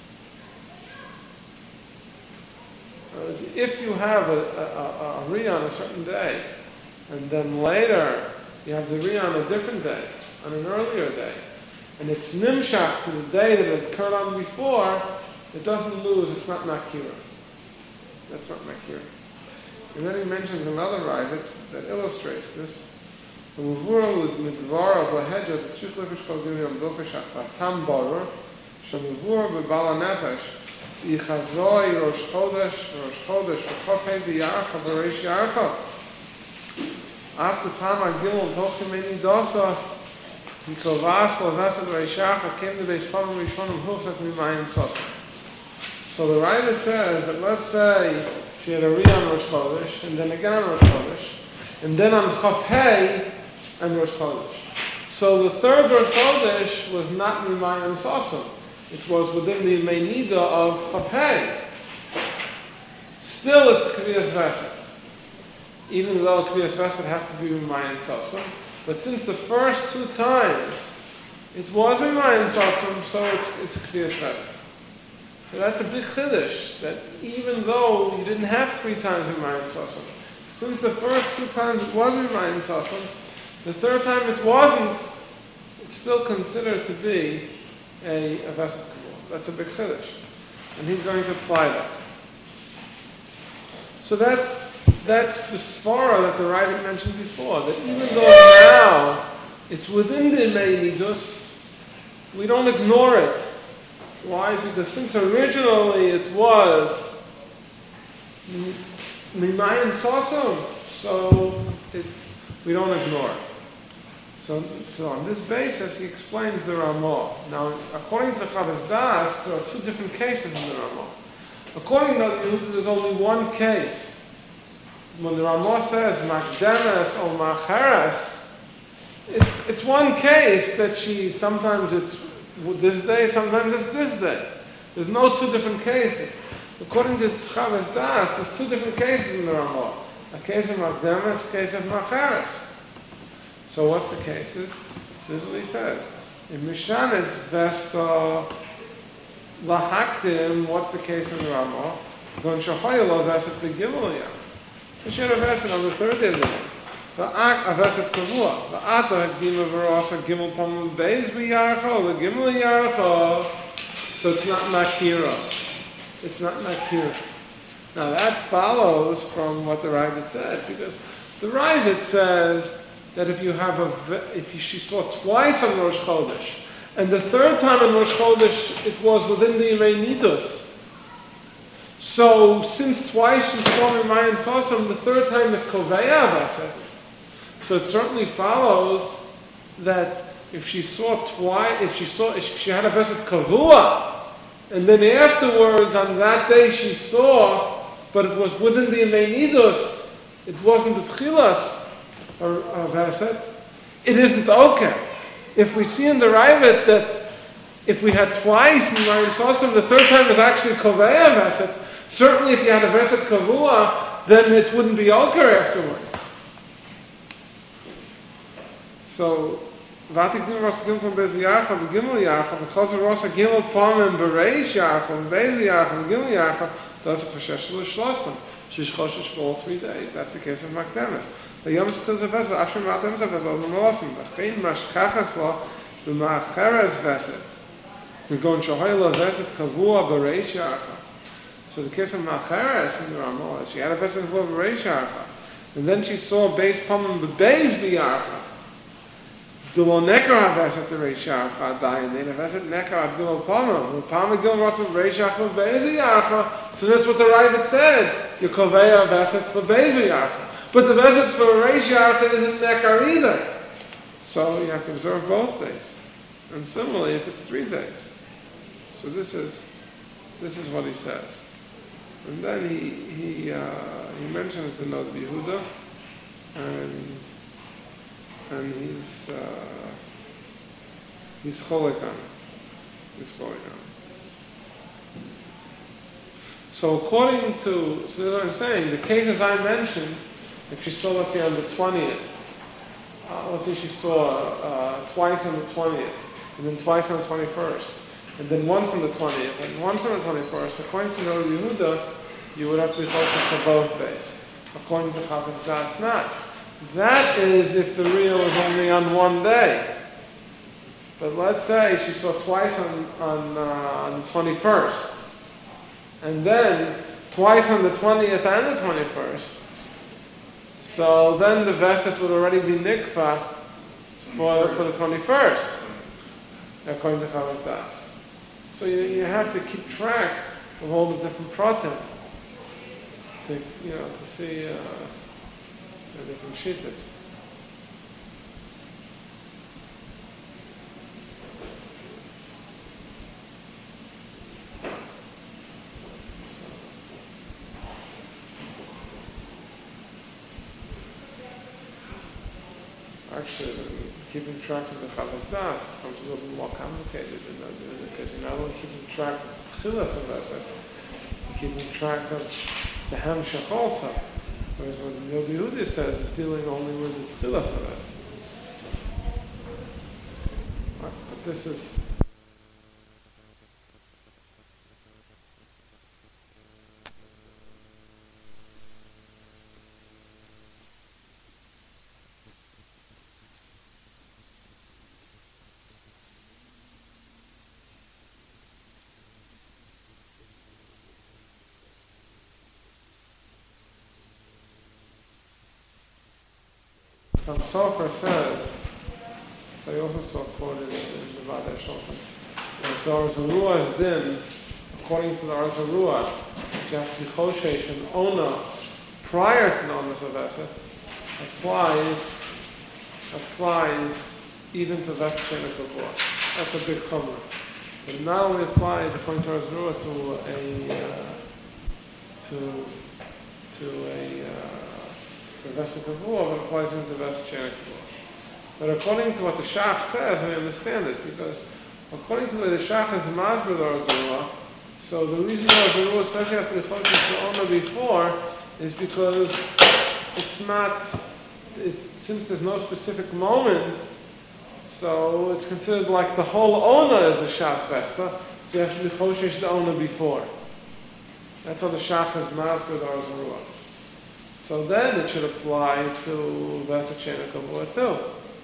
If you have a Riyah on a certain day, and then later you have the Riyah on a different day, on an earlier day, and it's Nimshach to the day that it occurred on before, it doesn't lose, it's not Nakira. That's not Nakira. And then he mentions another Ravid that illustrates this. The Muvura with Midvar of Lahedja, the Tzrich Lefish Kol Gimyam Bilkashach, Vatam Borur, Shamuvura B'Bala Nefesh, Yichazoi Rosh Chodesh, V'chopei V'yarcha V'reish Yarcha. After Pama Gimel Tochim Eni Dosa, Yikovas L'Vesed V'reish Yarcha, came to Beis Pamim Rishonim Huchzak Mimayin Sosa. So the Ravid says that let's say she had a Riyah on Rosh Chodesh, and then again on Rosh Chodesh, and then on Chaf Hei and Rosh Chodesh. So the third Rosh Chodesh was not Mimayin Sasam. It was within the Meinida of Chaf Hei. Still it's Kriyas Veset. Even though Kriyas Veset has to be Mimayin Sasam. But since the first 2 times it was Mimayin Sasam, so it's Kriyas Veset. So that's a big chiddush, that even though you didn't have 3 times Mimayin Sasam, since the first 2 times it was Mimayin Sasam, the third time it wasn't, it's still considered to be a Veset Kabul. That's a big chiddush. And he's going to apply that. So that's the svara that the Ravid mentioned before, that even though now it's within the Meinidus, we don't ignore it. Why? Because since originally it was Mimayin Sasam, so we don't ignore it. So on this basis he explains the Ramah. Now, according to the Chavas Das, there are 2 different cases in the Ramah. According to Yehuda, there's only one case. When the Ramah says Makdemes or Macheres, it's one case that sometimes it's this day, sometimes it's this day. There's no two different cases. According to Chavez Das, there's two different cases in the Ramah. A case of Makdemes, a case of Macheres. So what's the cases? This is what he says. In Mishanis Vesta Lahakdim, what's the case in the Ramah? Don Shahoyalo Veset Begimel. So she had a Veset on the third day of the month. The Ak a Veset Kavua. The Ata Gimel Verosa Gimel Pamel Beis B'Yarcho, the Gimel Yarcho. So it's not Makira. It's not Makira. Now that follows from what the Ravid said, because the Ravid says that if she saw twice on Rosh Chodesh, and the third time on Rosh Chodesh it was within the Yirei Nidus. So since twice she saw Mimayin Sosam, the third time is Koveya Veset. So it certainly follows that if she saw twice, if she had a Veset Kavua, and then afterwards on that day she saw, but it was within the Yirei Nidus, it wasn't the Tchilas or Veset, it isn't okay. If we see in the Ravid that if we had twice Mimayin Sosam, the third time is actually Koveya Veset, certainly if you had a Veset Kavua, then it wouldn't be Oker afterwards. So, Vatik Dim Rosa Gimel Pam Beis Yarcha, V'Gimel Yarcha, V'Chozer Rosa Gimel Pam Bereish Yarcha, V'Beis Yarcha, V'Gimel Yarcha, that's a Choshesh L'Shlostam. She's Choshesh for all 3 days. That's the case of Makdemes. The Yom Shechil Zefezel, Ashram Matem Zefezel, L'Molosim, V'Chein Mashkachas Lo, V'Ma'acheres Veset. We're going Shohayla Veset Kavua Bereish Yarcha. So the case of Ma'acheres in the Ramah, she had a Veset Kavua Bereish Yarcha. And then she saw Beis Pam Beis B'Yarcha. Dulo Nekar HaVeset Bereish Yarcha Dayan, and Veset Nekar Abdul Pam, Pam Gil Rosa Bereish Yarcha Beis B'Yarcha. So that's what the Ravid said. Yekoveya Veset for Beis B'Yarcha. But the Veset for Bereish Yarcha isn't Nekar either. So you have to observe both days. And similarly, if it's 3 days. So this is what he says. And then he mentions the note of Yehuda, and he's cholik on it. He's cholik on it. So according to, so what I'm saying, the cases I mentioned, if she saw, let's say, on the 20th, let's say she saw twice on the 20th, and then twice on the 21st, and then once on the 20th, and once on the 21st, according to Rabbi Yehuda, you would have to be focused for both days. According to Chavez Das, not. That is if the real is only on one day. But let's say she saw twice on the 21st, and then twice on the 20th and the 21st. So then the Veset would already be Nikva for the 21st, according to Chavez Das. So you have to keep track of all the different pratim to see the different shittas. Actually, keeping track of the Chavez Das becomes a little bit more complicated because you're not only keeping track of the Tchilas of Veset, you're keeping track of the Hamshach also. Whereas what the Rabbi Yehuda says is dealing only with the Tchilas of Veset. But this is... Some Sofer says, so I also saw quoted in the Vadei Shulchan, that the Arzei Ruach din, according to the Arzei Ruach, you have to be Choshesh and Ona prior to the Onas of Veset, applies even to Veset She'ein Kavua. That's a big chumrah. But it not only applies, according to Arzei Ruach, to a to a Vesa Kavua, but applies into Vesa Chena Kavua. But according to what the Shach says, I understand it, because according to the Shach is Masber the Arzurua, so the reason why Arzurua says you have to be Chodesh to Ona before is because it's not, since there's no specific moment, so it's considered like the whole Ona is the Shas Vespa, so you have to be Chodesh the Ona before. That's how the Shach is Masber the Arzurua. So then it should apply to Vesa Chena Kavua too.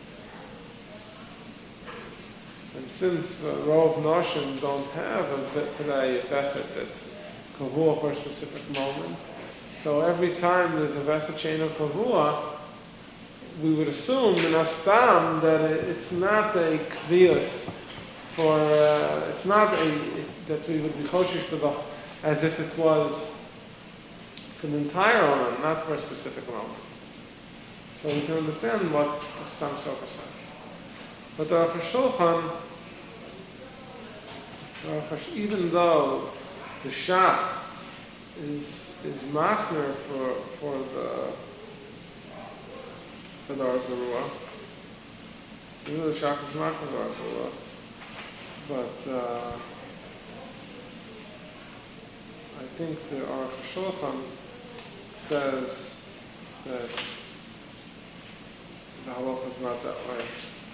And since Rov Noshim don't have today a Veset that's Kavua for a specific moment, so every time there's a Vesa Chena Kavua, we would assume in Astam that it's not a Kvius for, it's not that we would be Choshish for the, as if it was for the entire Olam, not for a specific moment. So we can understand what some Sofer says. But the Aruch HaShulchan, even though the Shach is machmer for the Arzurua, even though the Shach is machmer for the Arzurua, but I think the Aruch HaShulchan says that the halacha is not that way.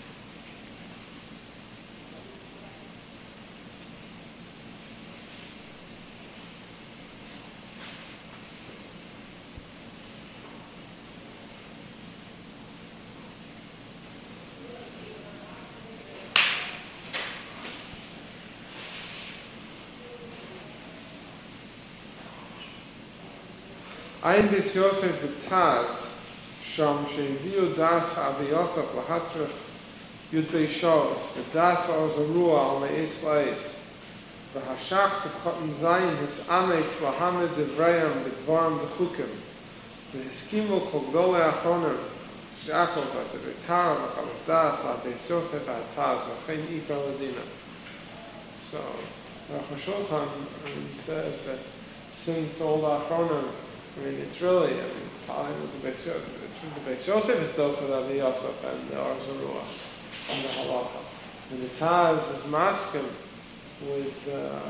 Ein bis Yosef b'taz, sham she'viu das Abi Yosef lahatzrich Yud Beishos, v'das Arzurua al me'is la'is, v'hashach sefchoten zayin his ametz lahamed devrayam b'dvaram b'chukim, v'hiskimu kol gdolei achronim, she'akol v'aseh v'tara v'chavas das la'beis Yosef ha'taz, v'chein ikar l'dina. So, Aruch HaShulchan says that since all the achronim, I mean, it's really, it's following with the Beis Yosef is built for the Abi Yosef and the Arzurua and the Halacha. And the Taz is maskim with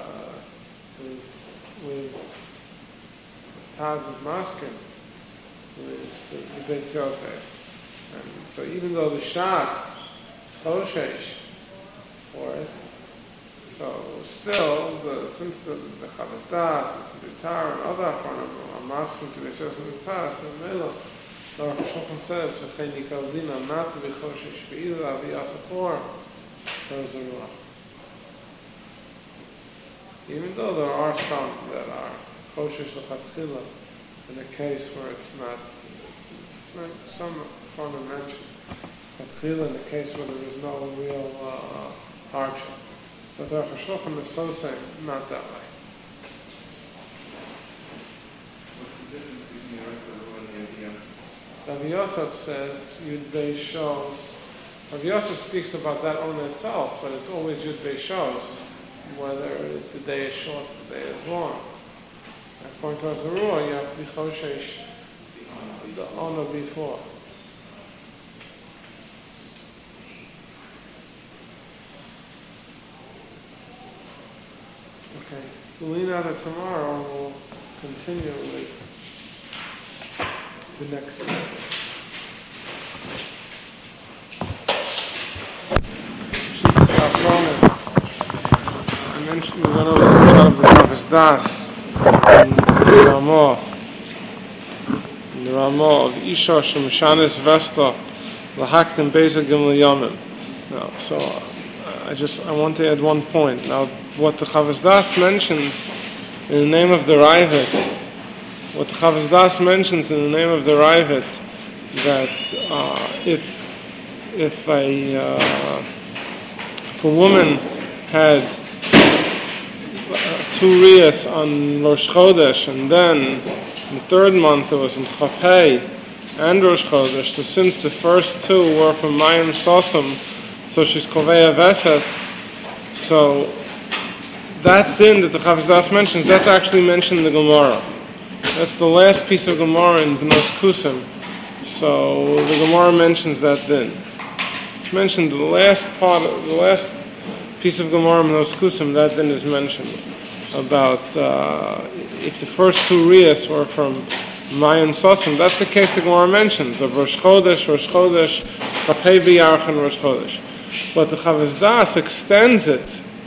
Taz is maskim with the Beis Yosef. And so even though the Shach is Choshesh for it, so still, since the Chavas Das, the Siddhar, and other Achronim are masking to be Beis Yosef and the Taz, so Mela, the Aruch HaShulchan says, V'chein yikal dina, not to be Choshesh for Abi Yosef or Arzurua. Even though there are some that are Choshesh L'chatchila, in a case where it's not some Achronim mentioned, L'chatchila in a case where there is no real hardship. But the Aruch HaShulchan is so saying, not that way. What's the difference between the Arzurua and the Abi Yosef? Rabbi Yosef says Yud Beis Shos. Rabbi Yosef speaks about that on itself, but it's always Yud Beis Shos, whether the day is short or the day is long. According to Arzurua, you have to be Choshesh the honor before. Okay, we'll lean out of tomorrow and we'll continue with the next one. I mentioned we went over the shot of the Chavas Das and the Ramah of Isha Shemshanis Vesta Lahaktim Beza Gimel Yomim. Now, so I want to add one point. Now, what the Chavas Das mentions in the name of the Raavad, that if a woman had 2 riyas on Rosh Chodesh, and then the 3rd month it was in Chafhei and Rosh Chodesh, so since the first 2 were from Mayim Sosam, so she's Koveya Veset, so that din that the Chavas Das mentions, that's actually mentioned in the Gemara. That's the last piece of Gemara in Bnos Kusim. So the Gemara mentions that din. It's mentioned the last piece of Gemara in Bnos Kusim, that din is mentioned about if the first two riyas were from Mayan Sosim. That's the case the Gemara mentions of Rosh Chodesh, Chafei B'Yarcha, and Rosh Chodesh. But the Chavos Das extends it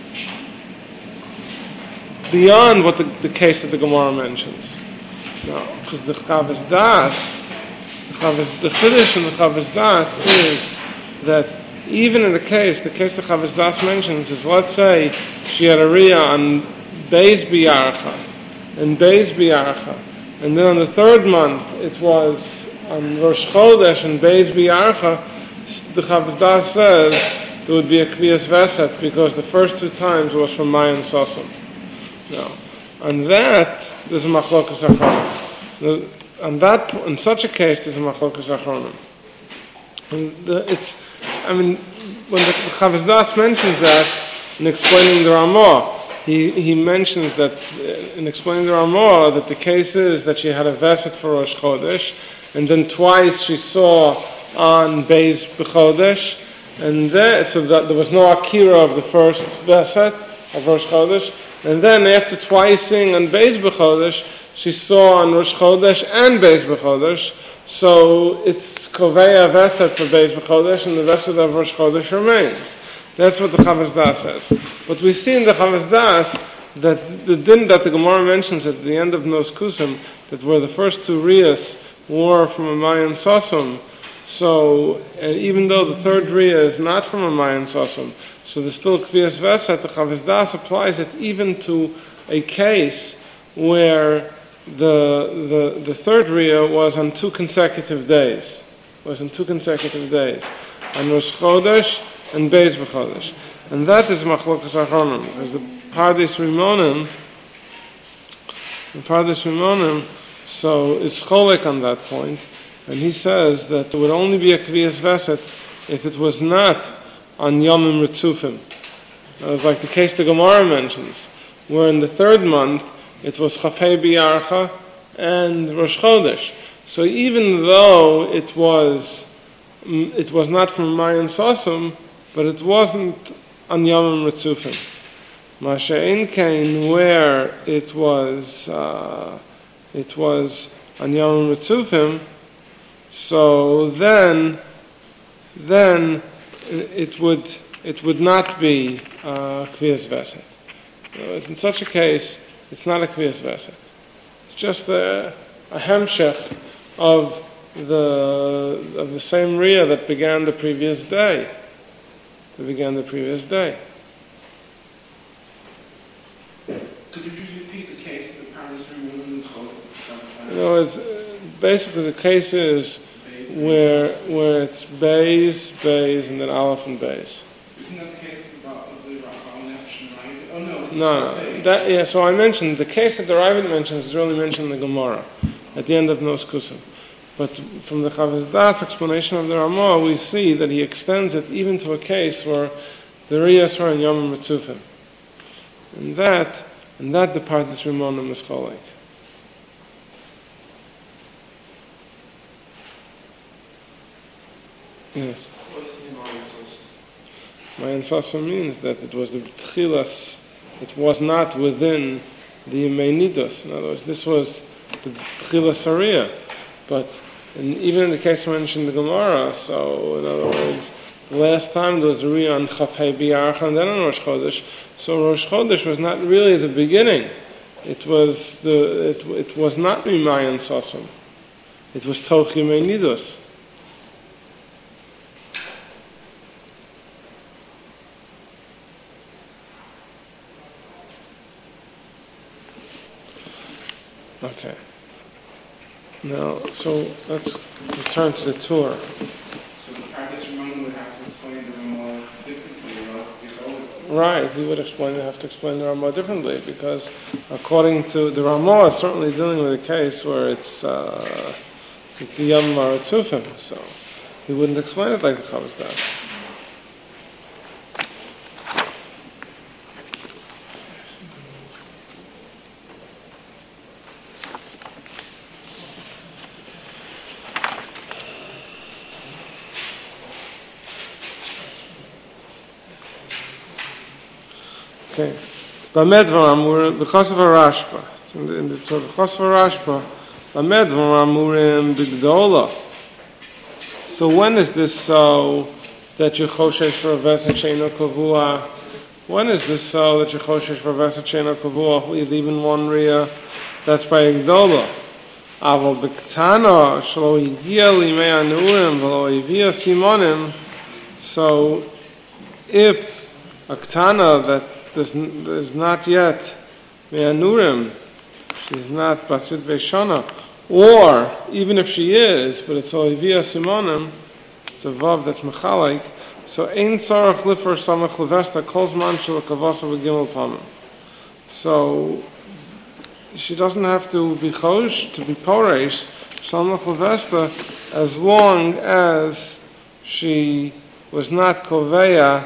beyond what the case that the Gemara mentions. No, because the Chavos Das, the Chiddush in the Chavos Das is that even in the case the Chavos Das mentions is, let's say she had a riyah on Beis B'Yarcha, and then on the third month it was on Rosh Chodesh and Beis B'Yarcha. The Chavos Das says there would be a Kviyas Veset because the first two times was from Mayan Sosim. Now, on that there's a Machlokas Achronim. In such a case there's a Machlokas Achronim. When the Chavos Das mentions that in explaining the Ramah, he mentions that in explaining the Ramah that the case is that she had a Veset for Rosh Chodesh, and then twice she saw on Beis B'Chodesh, and so that there was no Akira of the first Veset of Rosh Chodesh, and then after twice seeing on Beis B'Chodesh, she saw on Rosh Chodesh and Beis B'Chodesh, so it's Koveya Veset for Beis B'Chodesh, and the Veset of Rosh Chodesh remains. That's what the Chavos Das says. But we see in the Chavos Das that the din that the Gemara mentions at the end of Nos Kusim, that where the first two riyas were from a Mayan Sosum, so even though the third riyah is not from a Mayan Sosum, so there's still Kviyas Veset, the Chavos Das applies it even to a case where the third riyah was on two consecutive days. On Rosh Chodesh and Beis B'Chodesh. And that is Machlokas Achronim, because the Pardes Rimonim, so it's Cholek on that point, and he says that there would only be a Kviyas Veset if it was not on Yomim Ritzufim. It was like the case the Gemara mentions, where in the third month it was Chafei B'Yarcha and Rosh Chodesh. So even though it was not from Mayan Sosum, but it wasn't on Yomim Ritzufim. Masha'in Kain, where it was on Yomim Ritzufim, so then it would not be Kviyas Veset. In such a case, it's not a Kviyas Veset. It's just a hemshech of the same riyah that began the previous day. Could you repeat the case of the Pardes Rimonim is Cholek? It's basically the case is where it's Beis, and then Aleph and Beis. Isn't that the case of the Rambam Nefesh and Ravid? Oh no. So I mentioned the case that the Ravid mentions is really mentioned in the Gemara at the end of Nos Kusim. But from the Chavos Das explanation of the Ramah, we see that he extends it even to a case where the riyas are in Yomim Ritzufim. And that the Pardes Rimonim is Cholek. Yes. What does it mean, Mayan Sosim? Mayan Sosim means that it was the Tchilas, it was not within the Yemei Nidos. In other words, this was the Tchilas Hariyah. But even in the case mentioned in the Gemara, so in other words, the last time there was a riyah on Chafei B'Yarcha and then on Rosh Chodesh. So Rosh Chodesh was not really the beginning. It was not Mimayan Sosum. It was Toch Yemei Nidos. Okay. Now, so let's return to the tour. So the Pardes Rimonim would have to explain the Ramah differently, or else it'd be Cholek. Right, he would have to explain the Ramah differently, because according to the Ramah, is certainly dealing with a case where it's the Yom Ritzufim, so he wouldn't explain it like the Chavos Das. Okay. Bamedvar Amur, because of a Rashba. So because of a Rashba, Bamedvar Amurim Bigdola. So when is this so that you choshesh for a vessel she'eino kavua? When is this so that you choshesh for a vessel she'eino kavua with even one riyah? That's by Gdola. Aval b'ktana shelo higia limei anurim v'lo hivia simonim. So if a ktana that is not yet me'anurim, she's not basit ve'shana, or even if she is, but it's olivia simonim, it's a vav that's mechalik, so ein tzarach lifer samach levesta kol zman shel kavasa v'gimel pamim. So she doesn't have to be chosh, to be poresh, samach levesta, as long as she was not koveya,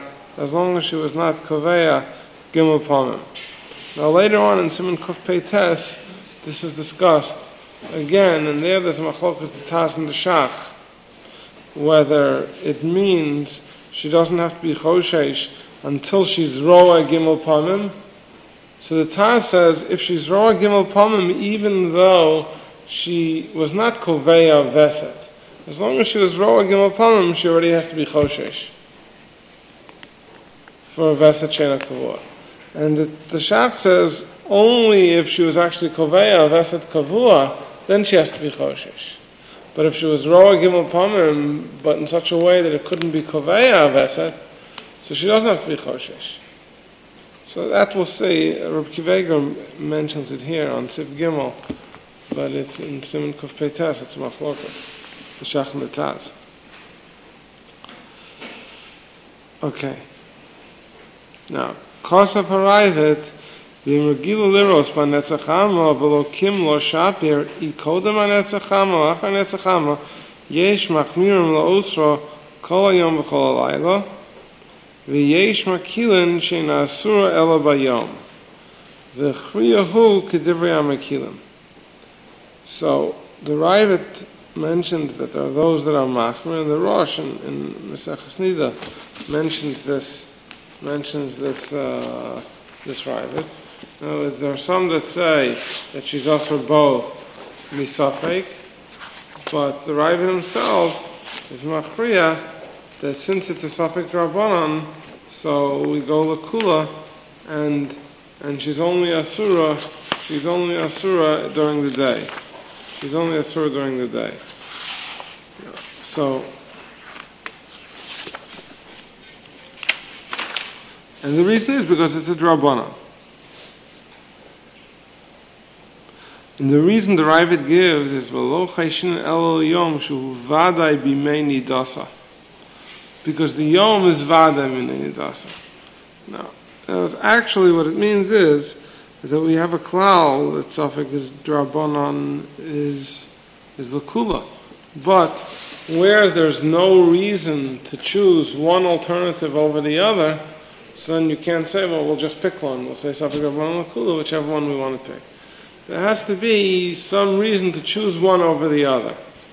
gimel pamim. Now later on in Siman Kuf Pei Tes, this is discussed again, and there's a machlokas the Taz and the Shach, whether it means she doesn't have to be choshesh until she's roa gimel pamim. So the Taz says if she's roa gimel pamim, even though she was not koveya veset, as long as she was roa gimel pamim, she already has to be choshesh for a veset she'eino kavua. And the Shach says only if she was actually koveya veset kavua, then she has to be choshesh. But if she was roa gimel pamim, but in such a way that it couldn't be koveya veset, so she doesn't have to be choshesh. So that we'll see. Reb Akiva Eiger mentions it here on Sif Gimel, but it's in Siman Kuf Pei Tes, it's machlokas, the Shach and the Taz. Okay. Now, Kosav Harayvet, V'im Regilu Liros B'netzach Hama, V'lo Kim Lo Shapir, I Kodem HaNetzach Hama, Achar Netzach Hama, Yesh Machmirim Lo Kol HaYom V'Kol HaLayla, V'yesh Makilin She'na Asura Ela Bayom, V'chriyahu K'divrei HaMakilim. So, the Ravet mentions that there are those that are Machmir, and the Rosh in Maseches Nida mentions this Ravet. Now, there are some that say that she's also both misafek, but the Ravet himself is machriya that since it's a safek drabanan, so we go lakula, and she's only asura during the day. She's only asura during the day. So. And the reason is because it's a drabanan. And the reason the Ravid gives is v'lo chayshin el yom shu vaday b'mei nidasa, because the yom is vaday b'mei nidasa. Now, actually what it means is that we have a klal that safek is drabanan is lakula, but where there's no reason to choose one alternative over the other, so then you can't say, well, we'll just pick one. We'll say Safek Rabbanan Lakula, whichever one we want to pick. There has to be some reason to choose one over the other.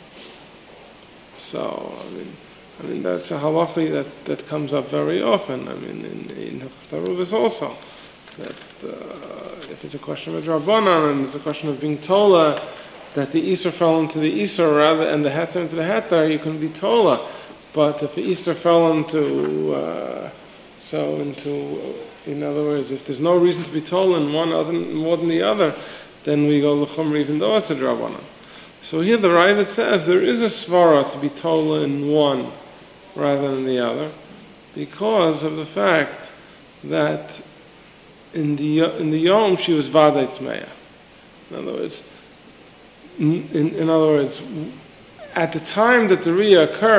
So, I mean that's a halachi that comes up very often. I mean, in Taruvis also, that if it's a question of Rabbanan and it's a question of being tola, that the Isser fell into the Isser rather, and the Heter into the Heter, you can be tola. But if the Isser fell into in other words, if there's no reason to be told in one other more than the other, then we go l'chumra even though it's a drabanan. So here the Ravid says there is a svara to be told in one rather than the other, because of the fact that in the yom she was vaday tmeya. In other words, at the time that the riyah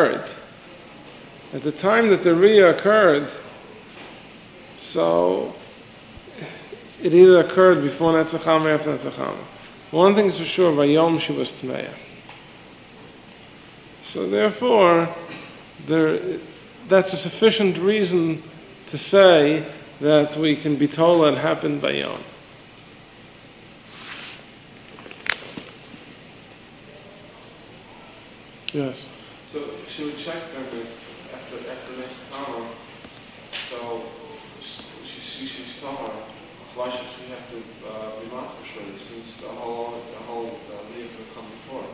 occurred, so it either occurred before Netzach Hama or after Netzach Hama. One thing is for sure, by Yom she was Tmeya. So therefore, that's a sufficient reason to say that we can be told that happened by Yom. Yes. So she would check after Netzach Hama, so she's taller. Why should she have to be mafresh since the whole leaf will come before?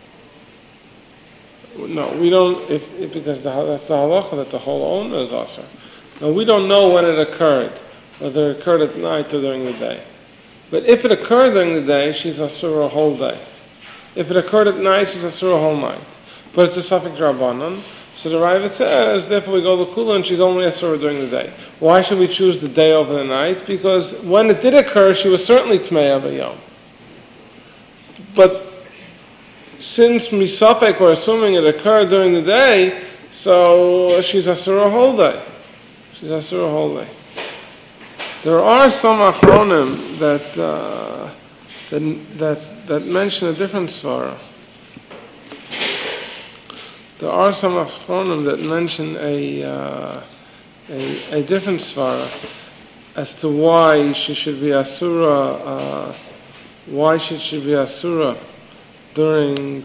No, we don't. If because that's the halacha that the whole owner is also. Now we don't know when it occurred, whether it occurred at night or during the day. But if it occurred during the day, she's asura a whole day. If it occurred at night, she's asura a whole night. But it's a suffix rabbanon. So the Ravid says, therefore we go to Kula and she's only asura during the day. Why should we choose the day over the night? Because when it did occur, she was certainly Tmei Abayom. But since misafek, we're assuming it occurred during the day, so she's asura a whole day. She's asura a whole day. There are some achronim that mention a different svara. There are some achronim that mention a different svara as to why she should be asura. Why should she be asura during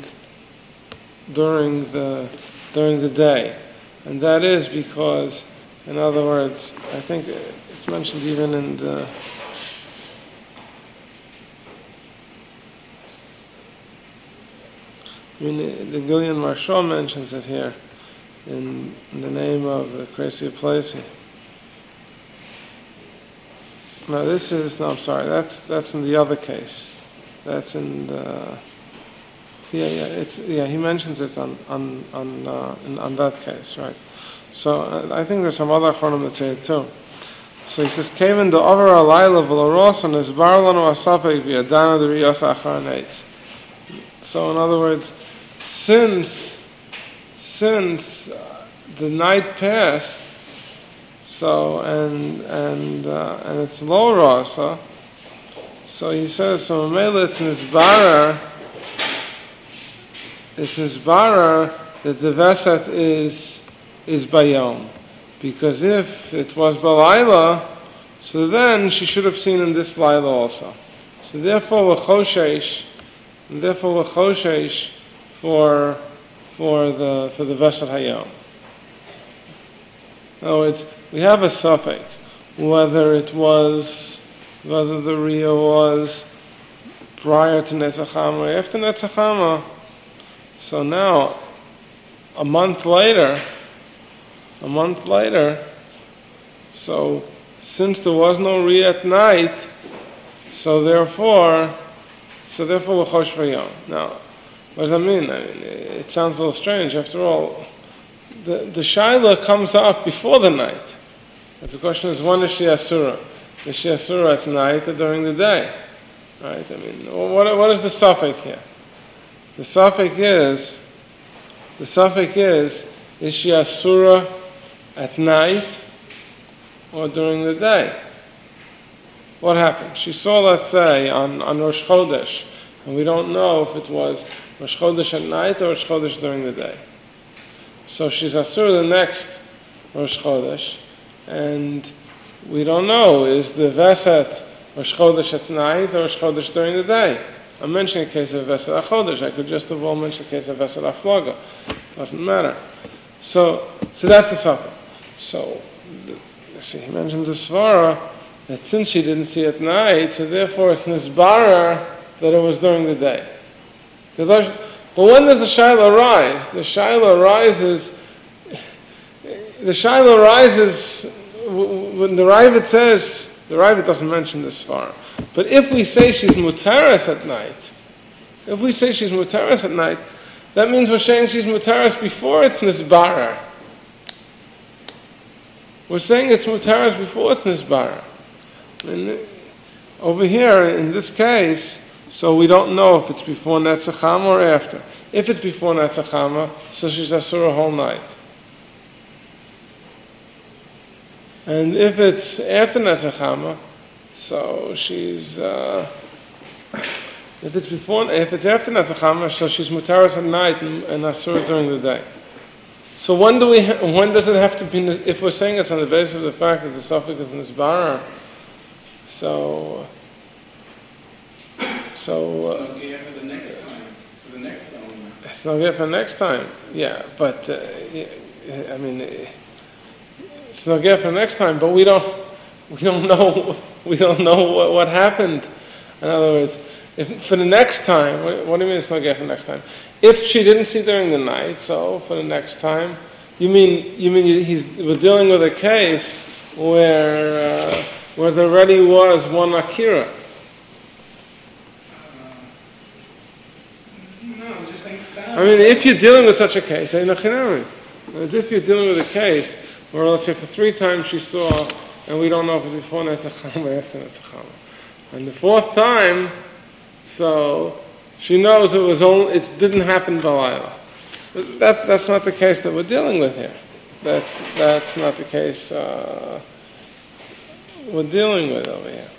the day? And that is because, in other words, I think it's mentioned even in the Gillian Marshall mentions it here in the name of the Crazy Placey. No, that's in the other case. That's in the he mentions it on that case, right? So I think there's some other achronim that say it too. So he says, "Kaven the over alayla v'loros and is barlanu asafek v'yadana the riyasa acharneis." So in other words, since the night passed, so and it's low rasa, so he says, so mele it's nizbarer that the vesat is bayom, because if it was balayla, so then she should have seen in this layla also. So therefore we're choshesh for the vesat hayom. In other words, we have a suffix whether the riyah was prior to Netzachama or after Netzachama. So now, a month later, so since there was no riyah at night, so therefore we're chosh v'yom. Now, what does that mean? I mean, it sounds a little strange. After all, the shaila comes up before the night. And the question is, when is she asura? Is she asura at night or during the day? Right? I mean, what is the suffix here? The suffix is she asura at night or during the day? What happened? She saw, let's say, on Rosh Chodesh, and we don't know if it was Rosh Chodesh at night or Rosh Chodesh during the day. So she's asura the next Rosh Chodesh, and we don't know, is the Vesat Rosh Chodesh at night or Rosh Chodesh during the day? I'm mentioning a case of Vesat HaChodesh. I could just as well mention a case of Vesat HaFloga. Doesn't matter. So that's the suffix. So, he mentions the Svara that since she didn't see at night, so therefore it's Nisbara that it was during the day. But when does the Shaila arise? The Shaila arises when the Ravid says, the Ravid doesn't mention this far, but if we say she's mutaris at night, that means we're saying she's mutaris before it's nisbara. We're saying it's mutaris before it's nisbara. And over here, in this case, so we don't know if it's before Netzachama or after. If it's before Netzachama, so she's asura whole night. And if it's after Netzachama, so she's if it's after Netzachama, so she's mutaris at night and asura during the day. So when does it have to be? If we're saying it's on the basis of the fact that the suffix is nisbara, so it's not here for the next time. For the next owner. It's not here for next time. Yeah, but I mean. It's not get for next time, but we don't We don't know. We don't know what happened. In other words, if for the next time, what do you mean it's not for the next time? If she didn't see during the night, so for the next time, we're dealing with a case where there already was one akira. No, I'm just saying stop. I mean, if you're dealing with such a case, if you're dealing with a case where, let's say, for 3 times she saw, and we don't know if it's before Netzacham or after Netzacham, and the 4th time, so she knows it didn't happen Balayla. That's not the case that we're dealing with here. That's not the case we're dealing with over here.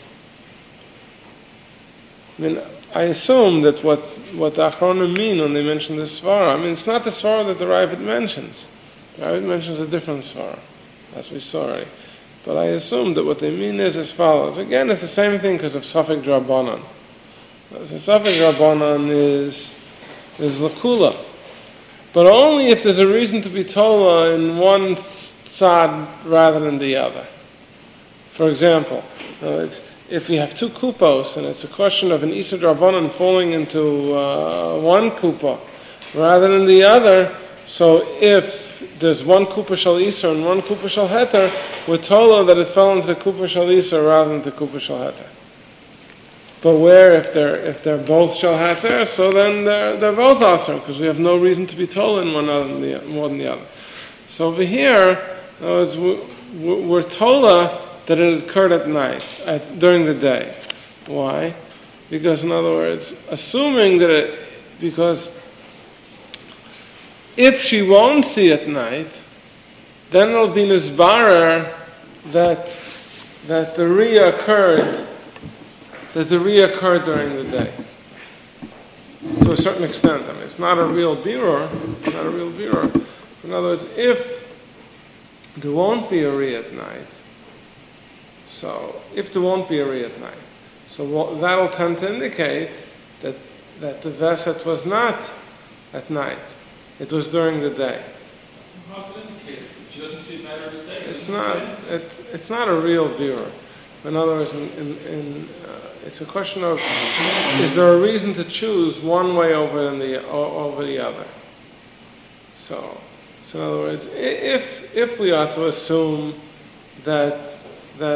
I mean, I assume that what the Achronim mean when they mention the Svara, I mean, it's not the Svara that the Ravid mentions. The Ravid mentions a different Svara, as we saw already. But I assume that what they mean is as follows. Again, it's the same thing because of Safek Drabanan. The Safek Drabanan is Lakula. But only if there's a reason to be Tola in one tzad rather than the other. For example, if you have 2 kupos and it's a question of an Isur Drabanan falling into one kupa rather than the other, so if there's one kupa shal Isur and one kupa shal Heter, we're Tola that it fell into the kupa shal Isur rather than the kupa shal Heter. But where if they're both shal Heter, so then they're both Asr, because we have no reason to be told in one more than the other. So over here, we're Tola that it occurred at night, during the day. Why? Because in other words, assuming that because if she won't see at night, then it'll be Nizbarer that the Riyah occurred during the day. To a certain extent. I mean, it's not a real birur. In other words, if there won't be a Riyah at night, so that'll tend to indicate that the Veset was not at night. It was during the day. How's it indicated? If she doesn't see it night or the day, it's not a real birur. In other words, it's a question of, is there a reason to choose one way over the other? So in other words, if we are to assume that the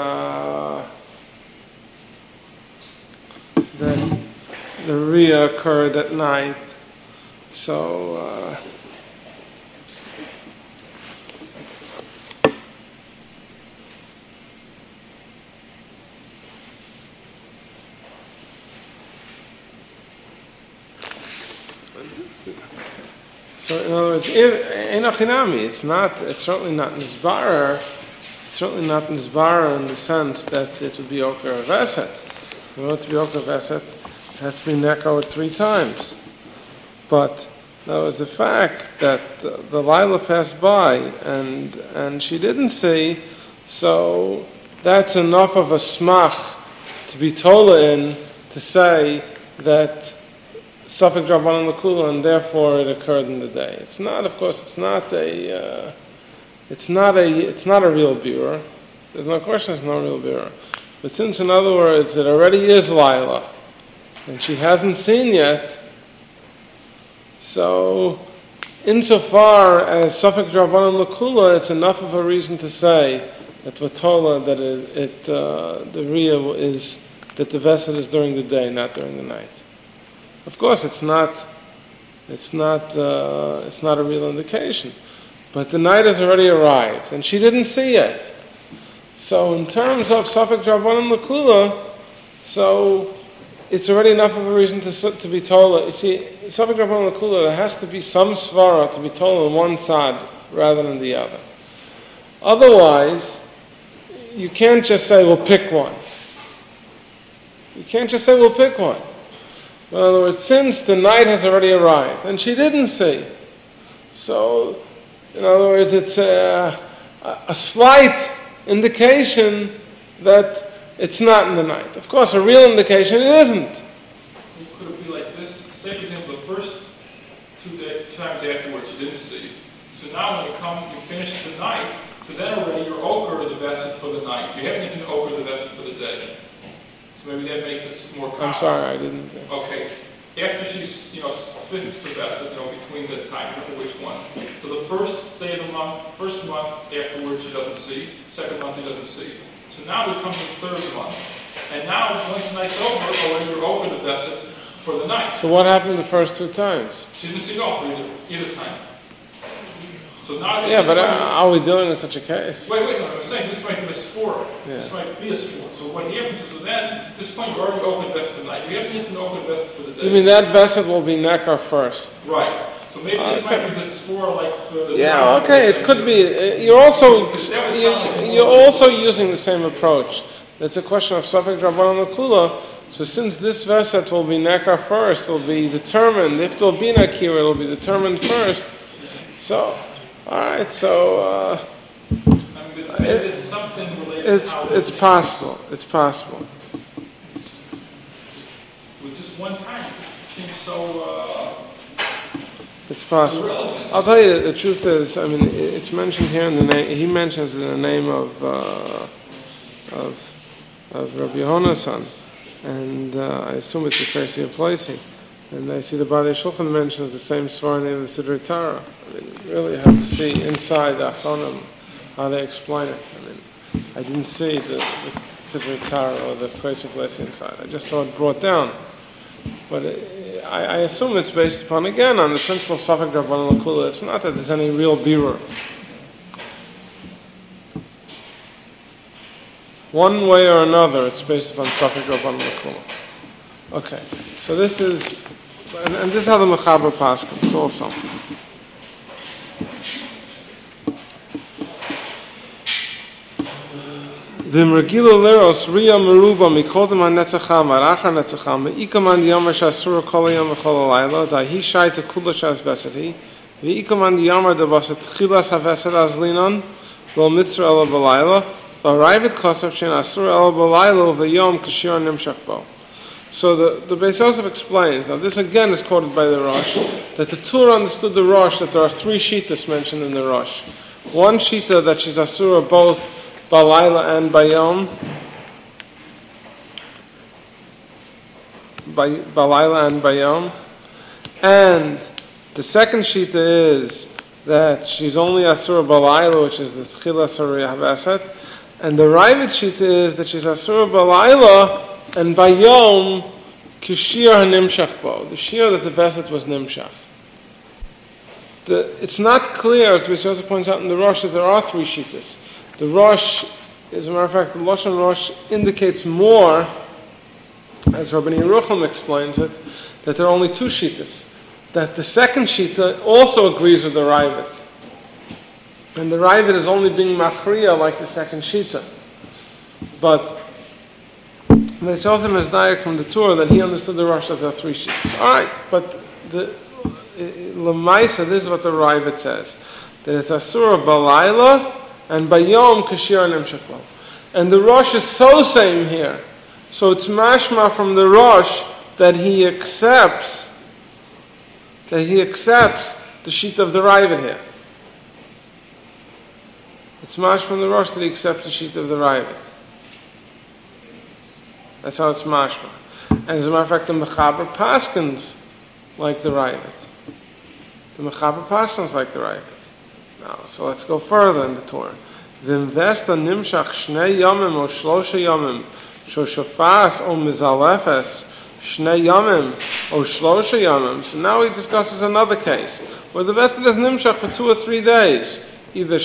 Riyah occurred at night, so in other words, it's certainly not Nizbarer. It's certainly not Nizbarer in the sense that it would be Oker Veset. In order to be Oker Veset, it has to be Neko 3 times. But that was the fact that the Lila passed by and she didn't see, so that's enough of a smach to be tola in to say that Safek Drabanan Lakula, and therefore it occurred in the day. It's not, of course, it's not a real birur. There's no question it's not a real birur. But since, in other words, it already is Lila, and she hasn't seen yet, so insofar as Safek Drabanan Lakula, it's enough of a reason to say that Vatola, that the Riyah is, that the Veset is during the day, not during the night. Of course, it's not a real indication. But the night has already arrived, and she didn't see it. So in terms of Safek Drabanan Lakula, so it's already enough of a reason to be told. You see, Safek Drabanan Lakula, there has to be some svara to be told on one side rather than the other. Otherwise, you can't just say, we'll pick one. In other words, since the night has already arrived, and she didn't see, so, in other words, it's a slight indication that it's not in the night. Of course, a real indication it isn't. Could it be like this? Say, for example, the first 2 times afterwards you didn't see. So now when you finish the night, So then already you're ochre the vesset for the night. You haven't even ochre the vesset for the day. So maybe that makes it more common. I'm sorry, I didn't. Okay. After she's, finished the vesset, between the time, which one. So the first day of the month, first month afterwards she doesn't see, second month she doesn't see. So now we come to the third month. And now, once the night's over, already you're over the vesset for the night. So what happened the first two times? She didn't see it all for either time. So now... Yeah, but are we doing in such a case? Wait, no, I'm saying this might be a spore. Yeah. This might be a spore. So what happens is, then, at this point, you're already open vesset for the night. You haven't even open vesset for the day. You mean that vesset will be nekar first? Right. So maybe this might be the spore like... Yeah, okay, it could be. You're also using the same approach. It's a question of Safek Rabbanan Lakula. So since this Veset will be Nekar first, it will be determined. If there will be Nakir, it will be determined first. So, alright, so... it's something related it's possible. It's possible. With just one time, it seems so... It's possible. irrelevant. I'll tell you, the truth is, it's mentioned here in the name, he mentions in the name of Rabbi Yonasan, and I assume it's the Kersi of Placing. And I see the Baalei Shulchan mentions the same Svar name of the Sidrei Torah. You really have to see inside the Achronim how they explain it. I didn't see the Sidrei Torah or the Kersi of Placing inside. I just saw it brought down. But I assume it's based upon, again, on the principle of Safek Rabbanan Lakula. It's not that there's any real birur. One way or another, it's based upon Safek Rabbanan Lakula. Okay, so this is, and this is how the Mechaber Paskins also. V'imregilu leros riya meruba mikodem ha-netzacham v'arachar netzacham v'ikaman diyamar sh'asura kol hayom v'chol halayla dahi shayta kula sh'as veseti v'ikaman diyamar devaset chilas ha-veset azlinon v'ol mitzra ela b'layla v'arayvet kosav shein asura ela b'layla v'yom kashir nimshach bo. So the Beis Yosef explains, now this again is quoted by the Rosh, that the Tur understood the Rosh that there are three shitas mentioned in the Rosh. One shita that she's asura both Balayla and Bayom. Balayla and Bayom. And the second shita is that she's only Asura Balayla, which is the Tchilas Hariyah Veset. And the Ravid shita is that she's Asura Balayla and Bayom Kishir HaNimshach Bo. The Shir that the Veset was Nimshach. It's not clear, as Beis Yosef points out in the Rosh, that there are three shitas. The Rosh, as a matter of fact, the Lashon Rosh indicates more, as Rabbi Yerucham explains it, that there are only two shitas. That the second shita also agrees with the Ravid. And the Ravid is only being machriya like the second shita. But Beis Yosef is dayak from the Torah that he understood the Rosh that there are three shitas. Alright, but the Lamaisa, this is what the Ravid says. That it's Asura Balayla and Bayom Kashir Nimshach Bo. And the Rosh is so same here. So it's mashma from the Rosh that he accepts the sheet of the Ravid here. It's mashma from the Rosh that he accepts the sheet of the Ravid. That's how it's mashma. And as a matter of fact, the Mechaber Paskins like the Ravid. The Mechaber Paskins like the Ravid. Now, so let's go further in the Torah. V'investa nimshach shnei yomim o shlosha yomim shoshafas o mizalefes shnei yomim o shlosha yomim. So now he discusses another case where the vested is nimshach for 2 or 3 days. Either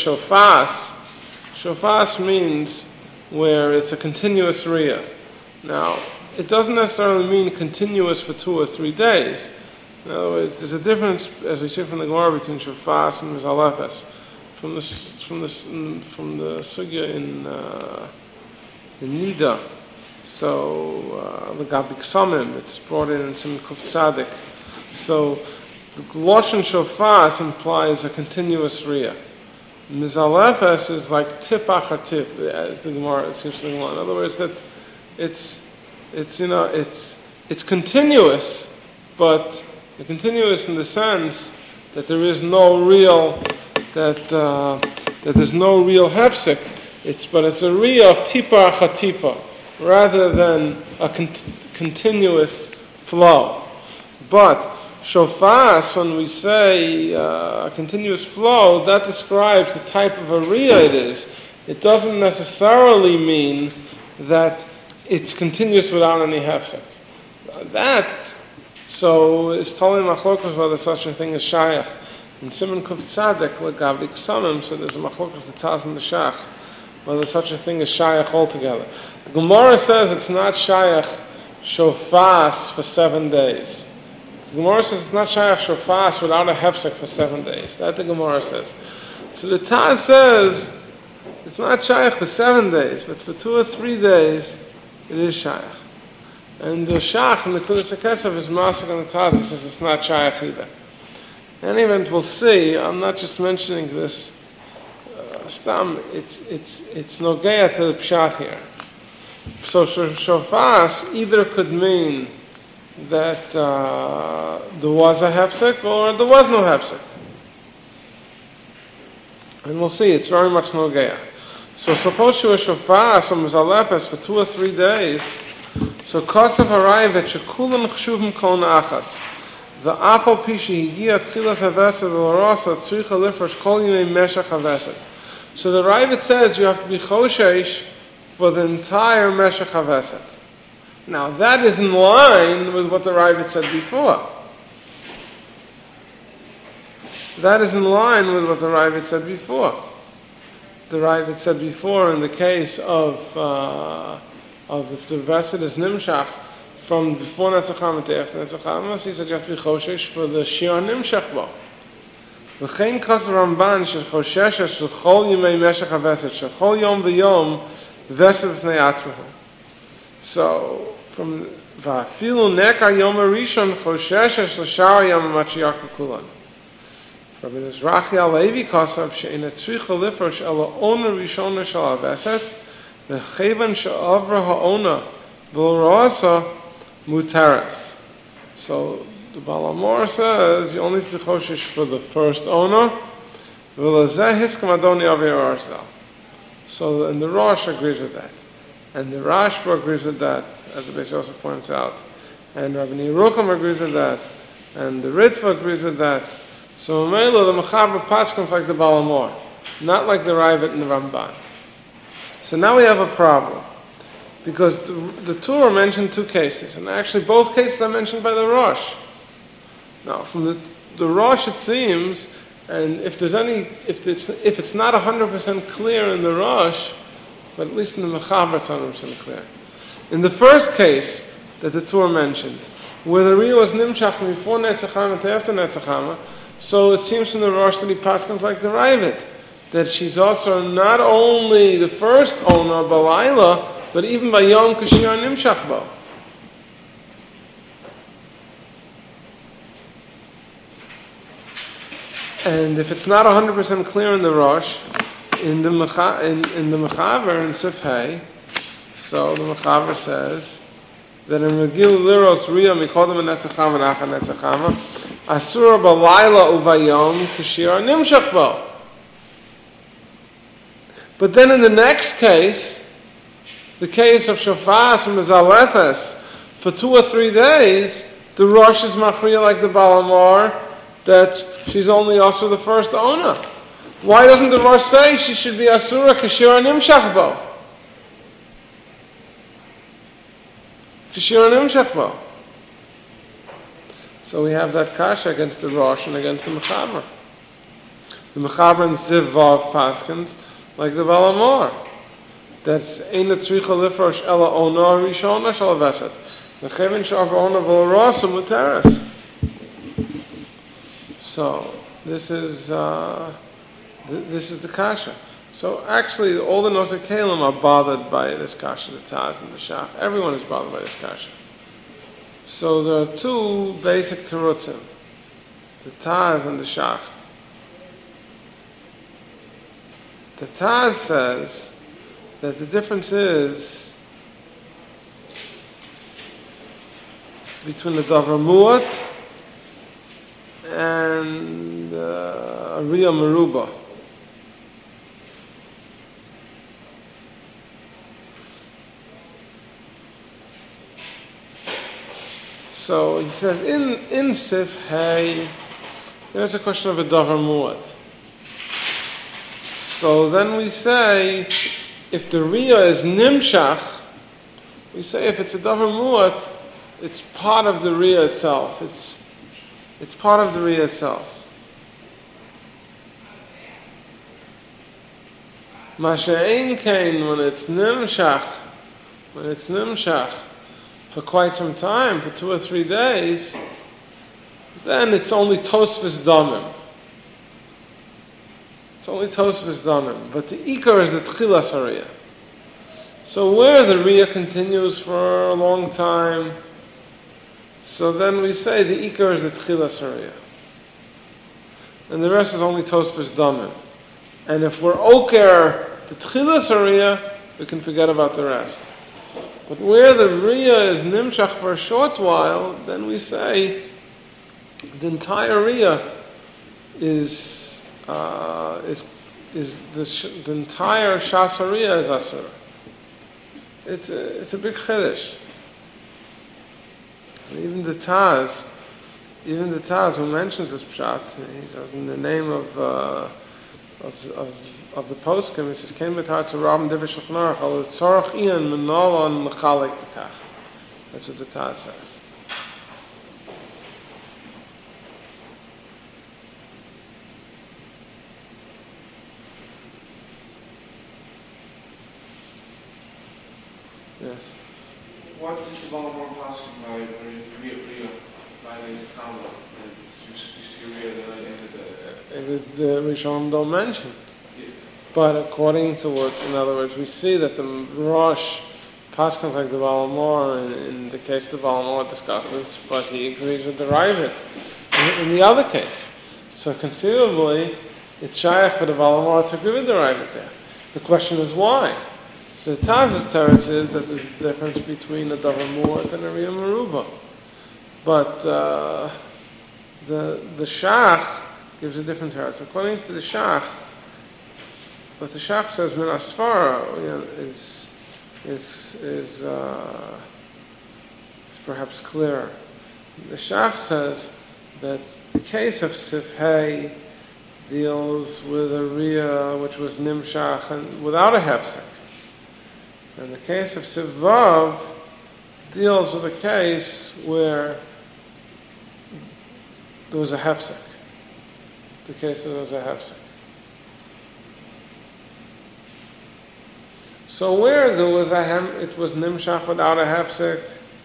shofas means where it's a continuous riyah. Now, it doesn't necessarily mean continuous for 2 or 3 days. In other words, there's a difference, as we see from the Gemara, between shofas and mizalefes. From the sugya in Nida. So the Gabik Samim, it's brought in some Kuf Tzadik. So the Lashon shofas implies a continuous riyah. Mizalefes is like tip achar tip, as the Gemara seems to be. In other words, that it's continuous, but continuous in the sense that there is no real, that that there's no real hefsek. But it's a riyah of tipa achatipa, rather than a continuous flow. But shofas, when we say a continuous flow, that describes the type of a riyah it is. It doesn't necessarily mean that it's continuous without any hefsek. So it's totally machlokas whether such a thing is shayach. In Simon Kuf Tzadek, L'Gavli Ksamim, so there's a machlokas the Taz and the Shach, whether such a thing is shayach altogether. The Gemara says it's not shayach shofas for 7 days. The Gemara says it's not shayach shofas without a hefsek for 7 days. That the Gemara says. So the Taz says it's not shayach for 7 days, but for 2 or 3 days it is shayach. And the Shach in the Kudas HaKesef is Masik on the Taz. He says it's not shayach either. In any event, we'll see. I'm not just mentioning this. Stam, it's nogeya to the pshat here. So shofas either could mean that there was a hefsek or there was no hefsek. And we'll see, it's very much nogeya. So suppose you were shofas or mizalepes for 2 or 3 days, so kosav harayivet shekulam chshuvim kol na'achas. The apol pishi higia tchilas havesed v'lorosa tzricha lifresh kol yimei meshach havesed. So the Ravid says you have to be choshesh for the entire Meshach HaVesed. Now that is in line with what the Ravid said before. That is in line with what the Ravid said before. The Ravid said before in the case of if the Vesed is Nimshach from before Netzachama to after Netzachama, he said you have to be choshesh for the Shir Nimshach bo. וכן כוס רמב"ן שחוששת של כל ימי משך הווסת, שכל יום ויום וסת בפני עצמו. So, from ואפילו נקע יום הראשון חוששת של שאר יום המשיח כולן. רבי מזרחי הלוי כוסף שאין צריכה לפרוש אלא עונה ראשונה של הווסת, וכיוון שעברה העונה ולא רעשה מותרס. So, the Balamor says you only have to be choshesh for the first owner. So, and the Rosh agrees with that, and the Rashba agrees with that, as the Beis Yosef points out, and Rabbi Yerucham agrees with that, and the Ritva agrees with that. So, Mela, the Mechaber Paschals like the Balamor, not like the Ravid and the Ramban. So now we have a problem, because the Torah mentioned 2 cases, and actually both cases are mentioned by the Rosh. Now, from the Rosh, it seems, and if it's not 100% clear in the Rosh, but at least in the Mechaber it's 100% clear. In the first case that the Torah mentioned, where the Riyah was Nimshach before Netzachama to after Netzachama, so it seems from the Rosh that he paskins like the Ravid, that she's also not only the first owner, Balayla, but even by Yom Kashir Nimshach Bo. And if it's not 100% clear in the Rosh, in the Mechaber, in Sifhei, so the Mechaber says that in Megil Liros Riyah Mikodem Netzachama Nacha Netzachama Asura Balayla Uvayom Kashir Nimshach Bo. But then in the next case, the case of Shofas and Mezalepes, for 2 or 3 days, the Rosh is Machriya like the Balamor, that she's only also the first owner. Why doesn't the Rosh say she should be Asura Kashir Nimshach Bo? Kashir Nimshach Bo. So we have that kasha against the Rosh and against the Mechaber. The Mechaber and Ziv Vav Paskins, like the Balamor. That's Eina Tzricha Lifrosh Ela Ona Rishona Shal Veset. Nechevin Shav Ona V'Lorosa Muteres. So this is the kasha. So actually, all the Nosei Kalim are bothered by this kasha, the Taz and the Shach. Everyone is bothered by this kasha. So there are 2 basic terutzim, the Taz and the Shach. The Taz says that the difference is between the Davar Mu'at and a Riyah Meruba. So he says in Sif Hey, there's a question of a davar muad. So then we say, if the riyah is nimshach, we say if it's a davar muad, it's part of the riyah itself. It's part of the riyah itself. Masha'ein kain, when it's nimshach for quite some time, for 2 or 3 days, then it's only tosfos damim. It's only tosfos damim. But the ikar is the tchilas hariyah. So where the riyah continues for a long time, so then we say the ikar is the tchilas hariyah. And the rest is only tosfos damim. And if we're oker the tchilas hariyah, we can forget about the rest. But where the riyah is nimshach for a short while, then we say the entire riyah is the entire shas hariyah is asur. It's a big chiddush. And even the Taz who mentions this pshat, he says in the name of the poskim, he says, "Came with heart to Rabban Divrei Shulchan Aruch, al tzarach ian menala and mechalek bekach." That's what the Taz says. Yes. What did the Balamor Paskin by Riyah violates the Kama? And you see Riyah that I ended The Rishonim don't mention. But according to what, in other words, we see that the Rosh Paskins like the Balamor, in the case the Balamor discusses, but he agrees with the Ravid in the other case. So conceivably, it's shaykh for the Balamor to agree with the Ravid there. The question is why? So the Taz's teretz is that there's a difference between a davar muad and a riyah meruba. But the Shach gives a different teretz. According to the Shach, what the Shach says min asfara is perhaps clearer. The Shach says that the case of Sif Hey deals with a riyah which was nimshach and without a hefsek. And the case of Sif Vav deals with a case where there was a hefsek. The case where there was a hefsek. So where there was it was nimshach without a hefsek.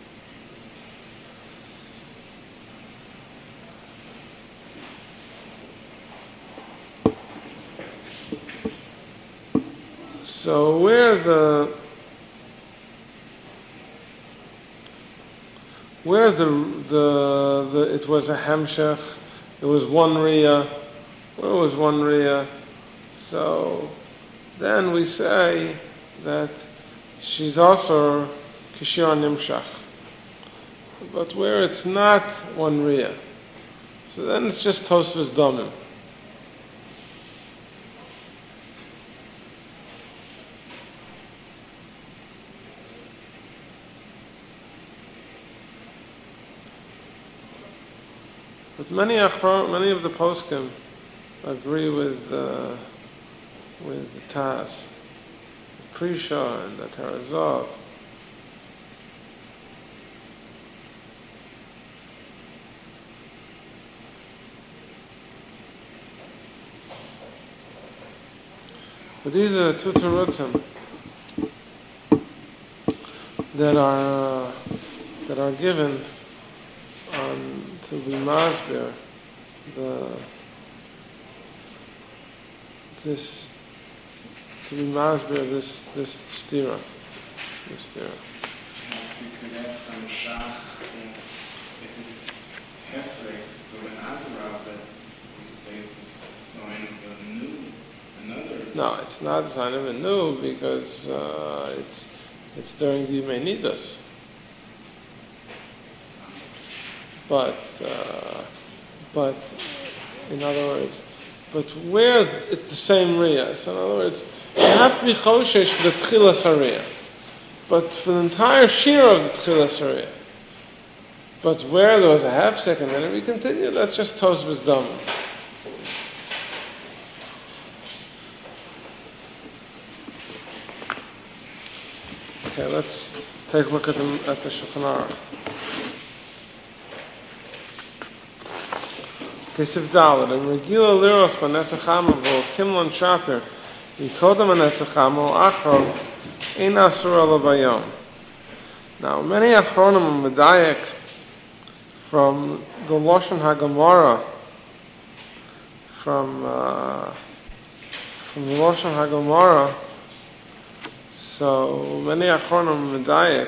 So where it was a hemshech, it was one riyah. Where was one riyah? So then we say that she's also kishir nimshach. But where it's not one riyah, so then it's just tosfos damim. But many of the poskim agree with the Taz, the Prisha and the Tarazov. But these are the two terutzim that are given to be masbir this stira. Yes, you could ask on Shach that if it's hefsek, so an atarab, that's, you could say it's a sign of another. No, it's not a sign of a new because it's during the Yemei But in other words, but where it's the same riyah. So in other words, you have to be choshesh for the tchilas hariyah. But for the entire shir of the tchilas hariyah, But where there was a half second, then we continue. That's just Tosfos Dam. Okay, let's take a look at the Shulchan Aruch. Kesef Dalet, and Regila Liros Banetzachama Vol Kimlon Shapir, Yikodam Banetzachama Achrov, Ein Asur Ala Bayom. Now, many Achronim and Medayek from the Lashon HaGemara, from the Lashon HaGemara, so many Achronim and Medayek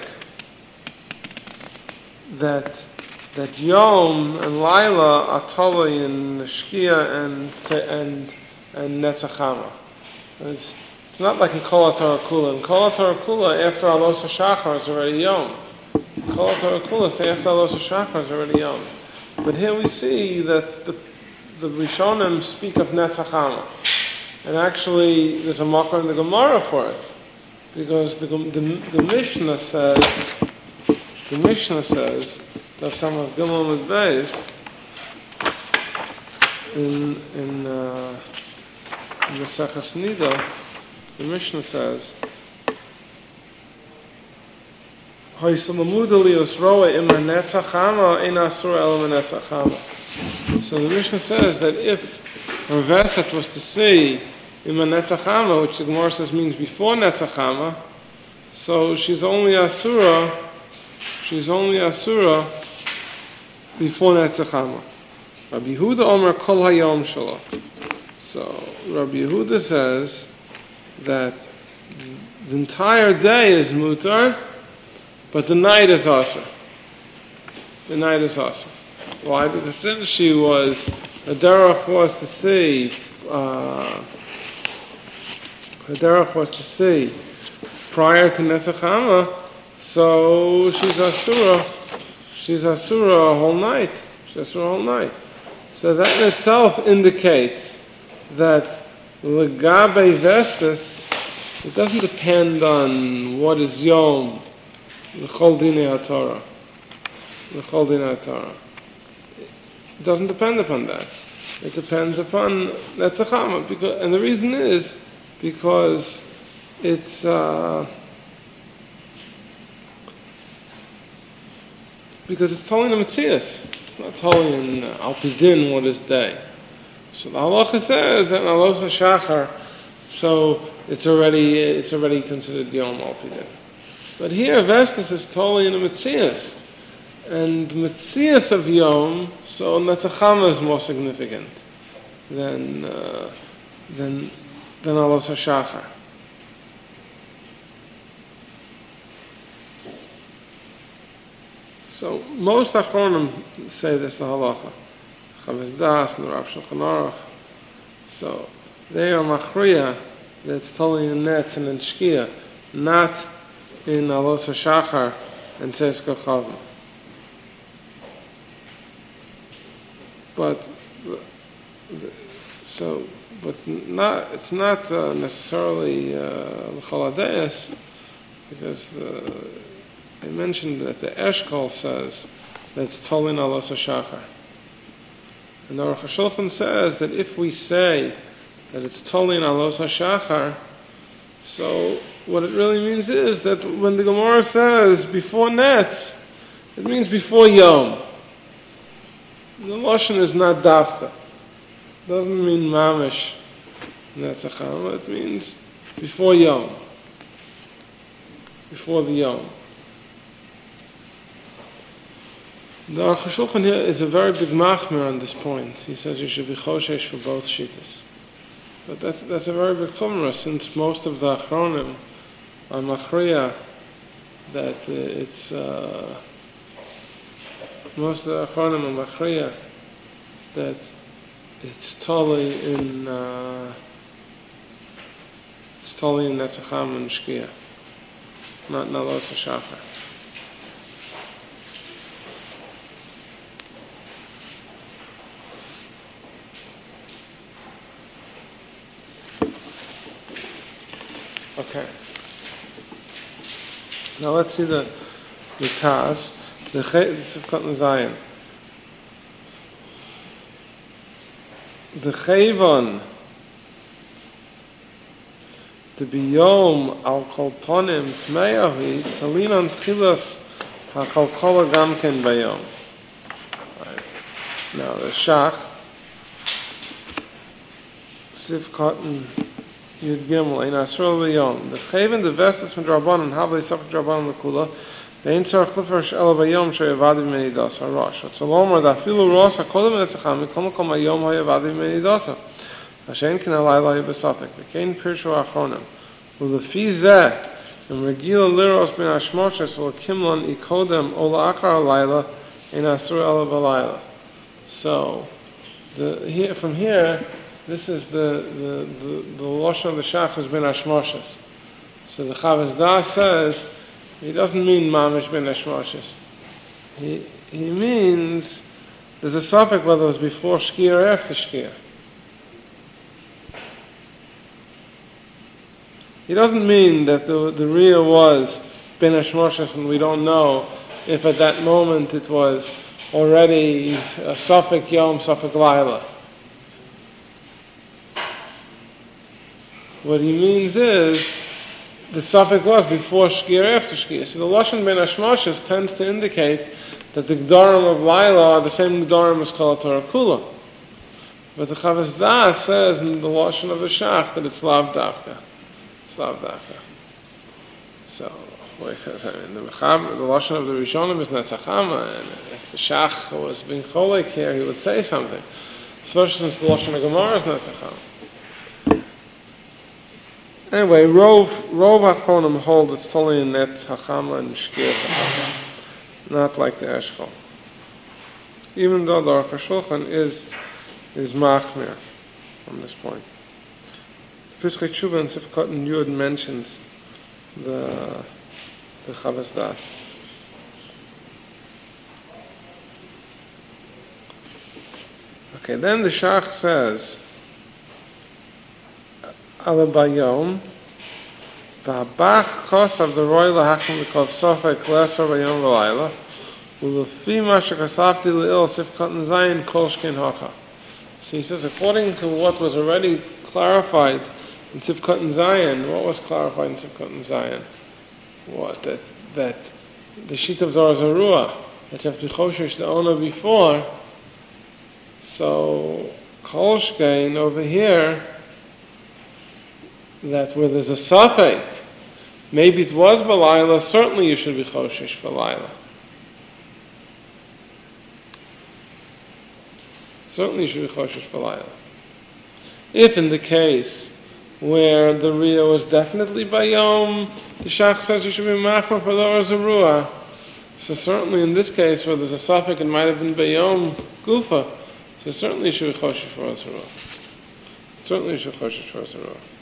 that Yom and Laila are totally in Shkia and Netzachama. It's not like in Kol HaTorah Kula. In Kol HaTorah Kula, after Alos HaShachar is already Yom. Kol HaTorah Kula, say after Alos HaShachar is already Yom. But here we see that the Rishonim speak of Netzachama. And actually, there's a marker in the Gemara for it. Because the Mishnah says, of some of Gimel and Beis, in Maseches Nida, the Mishnah says, so the Mishnah says that if Rav Eshet was to say Ima Netzachama, which the Gemara says means before Netzachama, so she's only Asura before Netzachama. Rabbi Yehuda Omer Kol Hayom Shalo. So Rabbi Yehuda says that the entire day is mutar, but the night is asur. The night is asur. Why? Because since she was, the derech was to see, prior to Netzachama, so she's asura a whole night. So that in itself indicates that legabe vestis, it doesn't depend on what is Yom, l'chol dinei HaTorah. It doesn't depend upon that. It depends upon Netzachama, and the reason is because it's totally in the Metzias. It's not totally in Al Pizdin what is day. So the halacha says that in Alos HaShachar, so it's already considered Yom Al Pizdin. But here Vestas is totally in the Metzias. And Metzias of Yom, so Netzachama is more significant than Alos HaShachar. So most Achronim say this the halacha. Chavis Das and the Rav Shulchan Aruch. So they are machriya that it's totally in Netz and in Shkia, not in Alos HaShachar and Tzeis Kochavim. It's not necessarily l'chol hadayos, because I mentioned that the Eshkol says that it's totally in Alos HaShachar. And the Aruch HaShulchan says that if we say that it's totally in Alos HaShachar, so what it really means is that when the Gemara says before Netz, it means before Yom. The Lashon is not Dafka. It doesn't mean Mamish Netzachama. It means before Yom. Before the Yom. The Aruch HaShulchan here is a very big machmir on this point. He says you should be choshesh for both shittas. But that's a very big chumrah, since most of the Achronim are machriya that it's most of the Achronim are machriya that it's totally in Netzacham and Shkia, not in Alos HaShachar. Okay. Now let's see the Taz. The the Sifkat Zayin. The Chayvon, the Biyom al Kolponim Tmeyahi, Talinan Tchilas HaKalkola Gamken Bayom. Now the Shach, Sifkat Yud Gimel, Ein Asrol Bayom. The Chayvon, the Vestas from Drabanan, Havli Safak Drabanan Lekula, the Ein Tzar Chlifer Sh'el Bayom She'evadi Meni Das HaRosh. It's a lomer, the Afilu Rosh HaKolim Netzacham, Mikol Makom Hayom Ha'evadi Meni Dasa. Hashem Ken Alayla Yibasafik. V'kein Pirshu Achonim. U'lefi Zeh, and Regila Liros Ben Hashmoshes V'lekimlon Ikodem Ola Akar Alayla Ein Asur Ela Balayla. So, here, from here, this is the Lashon of the Shach has been Hashmoshes. So the Chavaz Das says, he doesn't mean Mamish ben Hashmoshes. He means, there's a suffix whether it was before Shkia or after Shkia. He doesn't mean that the Riyah was ben Hashmoshes, and we don't know if at that moment it was already a suffix Yom, suffix Laila. What he means is, the suffix was before Shkia or after Shkia. So the Lashon ben Hashmoshes tends to indicate that the G'darim of Laila are the same G'darim as Kol HaTorah Kula. But the Chavaz Das says in the Lashon of the Shach that it's Lav Davka. It's Lav Davka. So, the Lashon of the Rishonim is Netzachama, and if the Shach was being Cholek here, he would say something. Especially since the Lashon of Gemara is Netzachama. Anyway, Rov HaKonim hold it's totally in Netz Hachama and Shkia Hachama, not like the Eshkol. Even though the Aruch HaShulchan is Machmir from this point. Piskei Tshuva and Sifkat and Yud mentions the Chavaz Das. Okay, then the Shach says, Ala Bayom, V'habach Kos of the Roy Lahachim L'kov Sofek Lesser Bayom V'layla, U'lefi Ma Shekasafti L'il Sifkat and Zayin Kol Shkin Hocha. So he says, according to what was already clarified in Sifkat and Zayin, what was clarified in Sifkat and Zayin? What? That the sheet of Dor Zarua, that you have to Choshesh the owner before, so Kol Shkin over here, that where there's a suffix, maybe it was Balayla, certainly you should be Choshesh for Laila. Certainly you should be Choshesh for Laila. If in the case where the Riyah was definitely Bayom, the Shach says you should be Machmir for the Zarua. So certainly in this case where there's a suffix, it might have been Bayom Gufa. So certainly you should be Choshesh for Zarua. Certainly you should be Choshesh for Zarua.